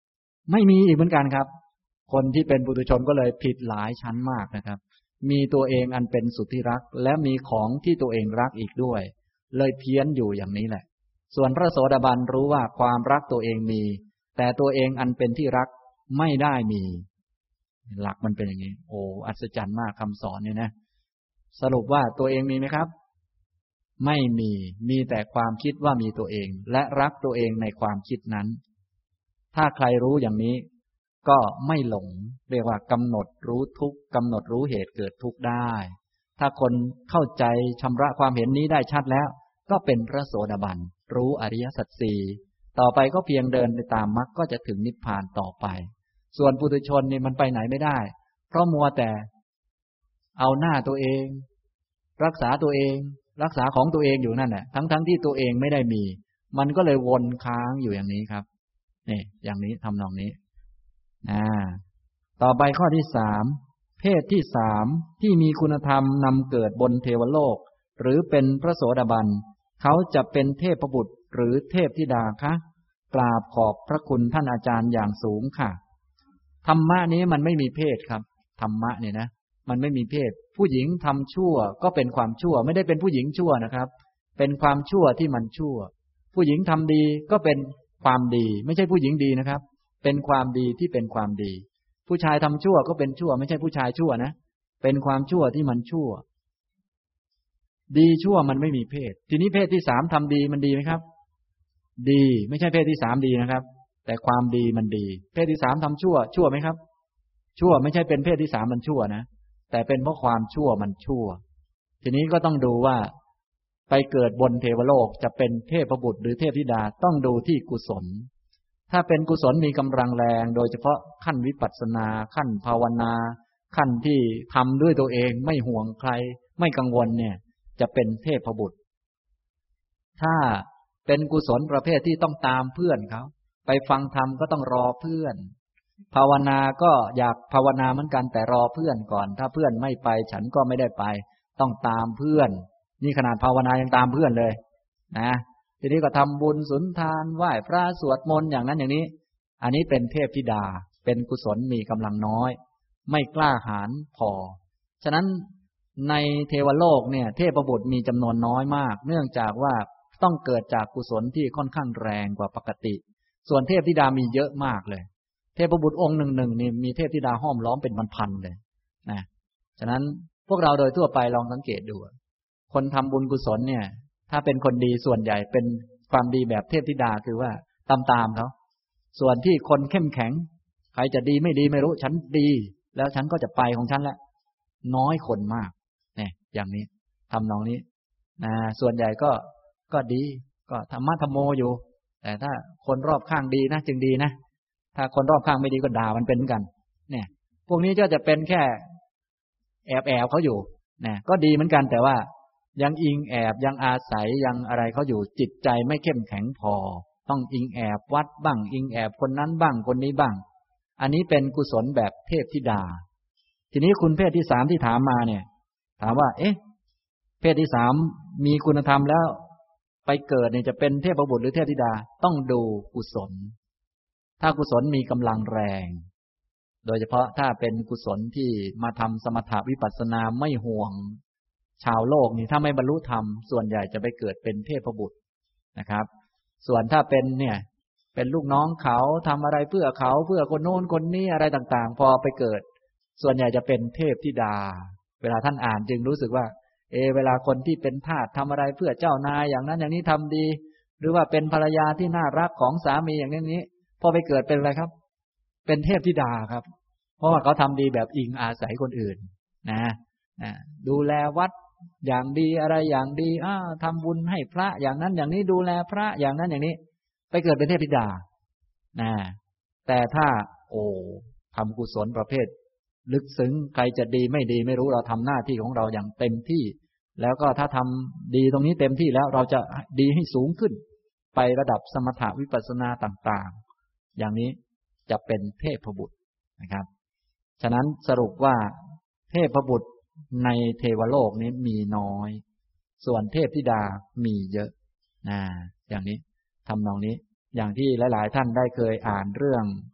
ไม่มีอีกเหมือนกันครับคนที่เป็นปุถุชนก็เลยผิดหลายชั้นมากนะครับมีตัวเองอันเป็นสุดที่รักและมีของที่ตัวเองรักอีกด้วยเลยเพี้ยนอยู่อย่างนี้แหละส่วนพระโสดาบันรู้ว่าความรักตัวเองมีแต่ตัวเองอันเป็นที่รักไม่ได้มีหลักมันเป็นอย่างนี้โอ้อัศจรรย์มากคำสอนเนี่ยนะสรุปว่าตัวเองมีไหมครับไม่มีแต่ความคิดว่ามีตัวเองและรักตัวเองในความคิดนั้นถ้าใครรู้อย่างนี้ก็ไม่หลงเรียกว่ากำหนดรู้ทุกข์กำหนดรู้เหตุเกิดทุกข์ได้ถ้าคนเข้าใจชำระความเห็นนี้ได้ชัดแล้วก็เป็นพระโสดาบันรู้อริยสัจสี่ต่อไปก็เพียงเดินไปตามมรรคก็จะถึงนิพพานต่อไปส่วนปุถุชนนี่มันไปไหนไม่ได้เพราะมัวแต่เอาหน้าตัวเองรักษาตัวเองรักษาของตัวเองอยู่นั่นแหละทั้งที่ตัวเองไม่ได้มีมันก็เลยวนค้างอยู่อย่างนี้ครับนี่อย่างนี้ทำนองนี้ต่อไปข้อที่3เพศที่3ที่มีคุณธรรมนำเกิดบนเทวโลกหรือเป็นพระโสดาบันเขาจะเป็นเทพบุตรหรือเทพธิดาคะกราบขอบพระคุณท่านอาจารย์อย่างสูงค่ะธรรมะนี้มันไม่มีเพศครับธรรมะเนี่ยนะมันไม่มีเพศผู้หญิงทำชั่วก็เป็นความชั่วไม่ได้เป็นผู้หญิงชั่วนะครับเป็นความชั่วที่มันชั่วผู้หญิงทำดีก็เป็นความดีไม่ใช่ผู้หญิงดีนะครับเป็นความดีที่เป็นความดีผู้ชายทำชั่วก็เป็นชั่วไม่ใช่ผู้ชายชั่วนะเป็นความชั่วที่มันชั่วดีชั่วมันไม่มีเพศทีนี้เพศที่3ทำดีมันดีไหมครับดีไม่ใช่เพศที่3ดีนะครับแต่ความดีมันดีเพศที่3ทำชั่วชั่วไหมครับชั่วไม่ใช่เป็นเพศที่3มันชั่วนะแต่เป็นเพราะความชั่วมันชั่วทีนี้ก็ต้องดูว่าไปเกิดบนเทวโลกจะเป็นเทพบุตรหรือเทพธิดาต้องดูที่กุศลถ้าเป็นกุศลมีกำลังแรงโดยเฉพาะขั้นวิปัสสนาขั้นภาวนาขั้นที่ทำด้วยตัวเองไม่ห่วงใครไม่กังวลเนี่ยจะเป็นเทพบุตรถ้าเป็นกุศลประเภทที่ต้องตามเพื่อนเขาไปฟังธรรมก็ต้องรอเพื่อนภาวนาก็อยากภาวนาเหมือนกันแต่รอเพื่อนก่อนถ้าเพื่อนไม่ไปฉันก็ไม่ได้ไปต้องตามเพื่อนนี่ขนาดภาวนายังตามเพื่อนเลยนะทีนี้ก็ทำบุญสุนทานไหว้พระสวดมนต์อย่างนั้นอย่างนี้อันนี้เป็นเทพธิดาเป็นกุศลมีกำลังน้อยไม่กล้าหาญพอฉะนั้นในเทวโลกเนี่ยเทพบุตรมีจำนวนน้อยมากเนื่องจากว่าต้องเกิดจากกุศลที่ค่อนข้างแรงกว่าปกติส่วนเทพธิดามีเยอะมากเลยเทพบุตรองค์หนึ่งนี่มีเทพธิดาห้อมล้อมเป็นพันๆเลยนะฉะนั้นพวกเราโดยทั่วไปลองสังเกตดูคนทำบุญกุศลเนี่ยถ้าเป็นคนดีส่วนใหญ่เป็นความดีแบบเทพธิดาคือว่าตามเขาส่วนที่คนเข้มแข็งใครจะดีไม่ดีไม่รู้ฉันดีแล้วฉันก็จะไปของฉันแล้วน้อยคนมากเนี่ยอย่างนี้ทำนองนี้นะส่วนใหญ่ก็ดีก็ธรรมะธรรมโมอยู่แต่ถ้าคนรอบข้างดีนะจึงดีนะถ้าคนรอบข้างไม่ดีก็ด่ามันเป็นกันเนี่ยพวกนี้ก็จะเป็นแค่แอบเขาอยู่นะก็ดีเหมือนกันแต่ว่ายังอิงแอบยังอาศัยยังอะไรเขาอยู่จิตใจไม่เข้มแข็งพอต้องอิงแอบวัดบ้างอิงแอบคนนั้นบ้างคนนี้บ้างอันนี้เป็นกุศลแบบเทพธิดาทีนี้คุณเพศที่3ที่ถามมาเนี่ยถามว่าเพศที่3มีคุณธรรมแล้วไปเกิดเนี่ยจะเป็นเทพบุตรหรือเทพธิดาต้องดูกุศลถ้ากุศลมีกำลังแรงโดยเฉพาะถ้าเป็นกุศลที่มาทำสมถะวิปัสสนาไม่ห่วงชาวโลกนี่ถ้าไม่บรรลุธรรมส่วนใหญ่จะไปเกิดเป็นเทพบุตรนะครับส่วนถ้าเป็นเนี่ยเป็นลูกน้องเขาทำอะไรเพื่อเขาเพื่อคนโน้นคนนี้อะไรต่างๆพอไปเกิดส่วนใหญ่จะเป็นเทพธิดาเวลาท่านอ่านจึงรู้สึกว่าเวลาคนที่เป็นทาสทำอะไรเพื่อเจ้านายอย่างนั้นอย่างนี้ทำดีหรือว่าเป็นภรรยาที่น่ารักของสามีอย่างนี้พอไปเกิดเป็นอะไรครับเป็นเทพธิดาครับเพราะว่าเขาทำดีแบบอิงอาศัยคนอื่นนะดูแลวัดอย่างดีอะไรอย่างดีทำบุญให้พระอย่างนั้นอย่างนี้ดูแลพระอย่างนั้นอย่างนี้ไปเกิดเป็นเทพธิดาแต่ถ้าทำกุศลประเภทลึกซึ้งใครจะดีไม่ดีไม่รู้เราทำหน้าที่ของเราอย่างเต็มที่แล้วก็ถ้าทำดีตรงนี้เต็มที่แล้วเราจะดีให้สูงขึ้นไประดับสมถะวิปัสสนาต่างๆอย่างนี้จะเป็นเทพบุตรนะครับฉะนั้นสรุปว่าเทพบุตรในเทวโลกนี้มีน้อยส่วนเทพธิดามีเยอะอย่างนี้ทำนองนี้อย่างที่หลายๆท่านได้เคยอ่านเรื่อง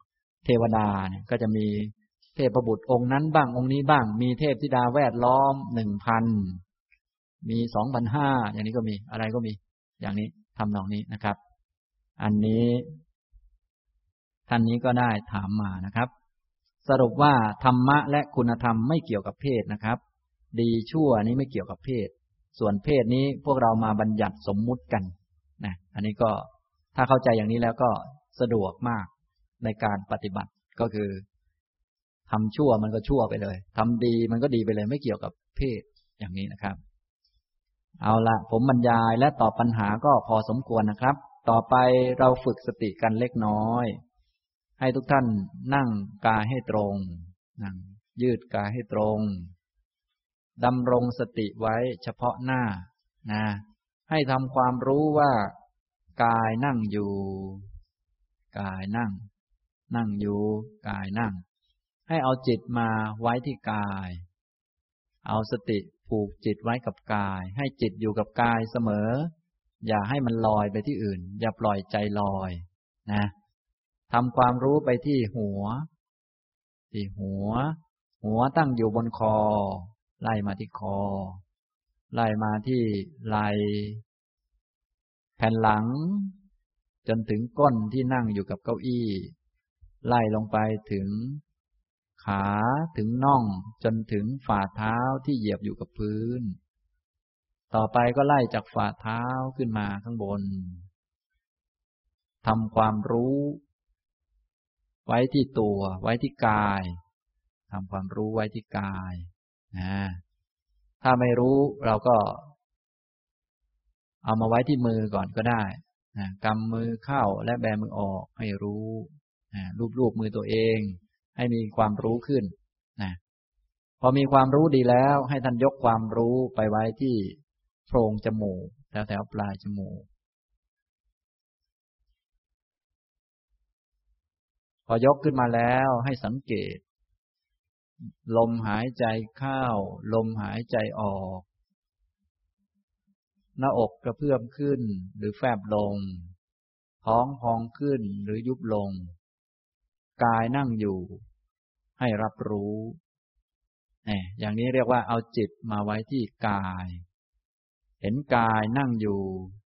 เทวดาเนี่ยก็จะมีเทพบุตรองค์นั้นบ้างองค์นี้บ้างมีเทพธิดาแวดล้อม 1,000 มี 2,500 อย่างนี้ก็มีอะไรก็มีอย่างนี้ทำนองนี้นะครับอันนี้ท่านนี้ก็ได้ถามมานะครับสรุปว่าธรรมะและคุณธรรมไม่เกี่ยวกับเพศนะครับดีชั่วนี้ไม่เกี่ยวกับเพศส่วนเพศนี้พวกเรามาบัญญัติสมมุติกันนะอันนี้ก็ถ้าเข้าใจอย่างนี้แล้วก็สะดวกมากในการปฏิบัติก็คือทำชั่วมันก็ชั่วไปเลยทำดีมันก็ดีไปเลยไม่เกี่ยวกับเพศอย่างนี้นะครับเอาละผมบรรยายและตอบปัญหาก็พอสมควรนะครับต่อไปเราฝึกสติกันเล็กน้อยให้ทุกท่านนั่งกายให้ตรงนั่งยืดกายให้ตรงดำรงสติไว้เฉพาะหน้านะให้ทำความรู้ว่ากายนั่งอยู่กายนั่งอยู่กายนั่งให้เอาจิตมาไว้ที่กายเอาสติผูกจิตไว้กับกายให้จิตอยู่กับกายเสมออย่าให้มันลอยไปที่อื่นอย่าปล่อยใจลอยนะทำความรู้ไปที่หัวตั้งอยู่บนคอไล่มาที่คอไล่มาที่ไหล่แผ่นหลังจนถึงก้นที่นั่งอยู่กับเก้าอี้ไล่ลงไปถึงขาถึงน่องจนถึงฝ่าเท้าที่เหยียบอยู่กับพื้นต่อไปก็ไล่จากฝ่าเท้าขึ้นมาข้างบนทำความรู้ไว้ที่ตัวไว้ที่กายทำความรู้ไว้ที่กายถ้าไม่รู้เราก็เอามาไว้ที่มือก่อนก็ได้กำมือเข้าและแบมือออกให้รู้รูปมือตัวเองให้มีความรู้ขึ้นพอมีความรู้ดีแล้วให้ท่านยกความรู้ไปไว้ที่โพรงจมูกแถวปลายจมูกพอยกขึ้นมาแล้วให้สังเกตลมหายใจเข้าลมหายใจออกหน้าอกกระเพื่อมขึ้นหรือแฟบลงท้องพองขึ้นหรือยุบลงกายนั่งอยู่ให้รับรู้อย่างนี้เรียกว่าเอาจิตมาไว้ที่กายเห็นกายนั่งอยู่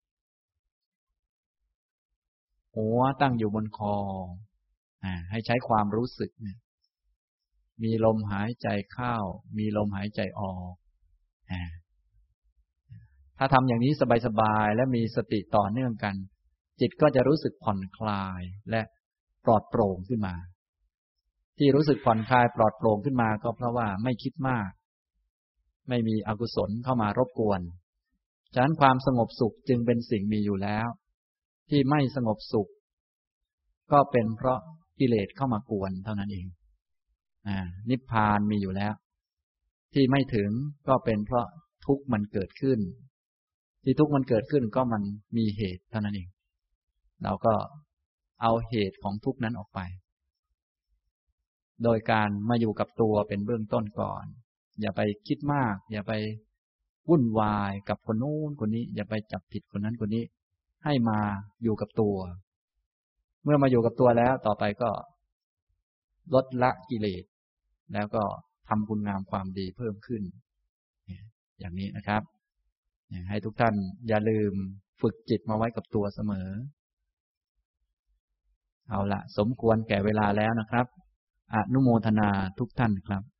หัวตั้งอยู่บนคอให้ใช้ความรู้สึกมีลมหายใจเข้ามีลมหายใจออกถ้าทำอย่างนี้สบายๆและมีสติต่อเนื่องกันจิตก็จะรู้สึกผ่อนคลายและปลอดโปร่งขึ้นมาที่รู้สึกผ่อนคลายปลอดโปร่งขึ้นมาก็เพราะว่าไม่คิดมากไม่มีอกุศลเข้ามารบกวนฉะนั้นความสงบสุขจึงเป็นสิ่งมีอยู่แล้วที่ไม่สงบสุขก็เป็นเพราะกิเลสเข้ามากวนเท่านั้นเองนิพพานมีอยู่แล้วที่ไม่ถึงก็เป็นเพราะทุกข์มันเกิดขึ้นที่ทุกข์มันเกิดขึ้นก็มันมีเหตุเท่านั้นเองเราก็เอาเหตุของทุกข์นั้นออกไปโดยการมาอยู่กับตัวเป็นเบื้องต้นก่อนอย่าไปคิดมากอย่าไปวุ่นวายกับคนโน้นคนนี้อย่าไปจับผิดคนนั้นคนนี้ให้มาอยู่กับตัวเมื่อมาอยู่กับตัวแล้วต่อไปก็ลดละกิเลสแล้วก็ทำคุณงามความดีเพิ่มขึ้นอย่างนี้นะครับให้ทุกท่านอย่าลืมฝึกจิตมาไว้กับตัวเสมอเอาละสมควรแก่เวลาแล้วนะครับอนุโมทนาทุกท่านครับ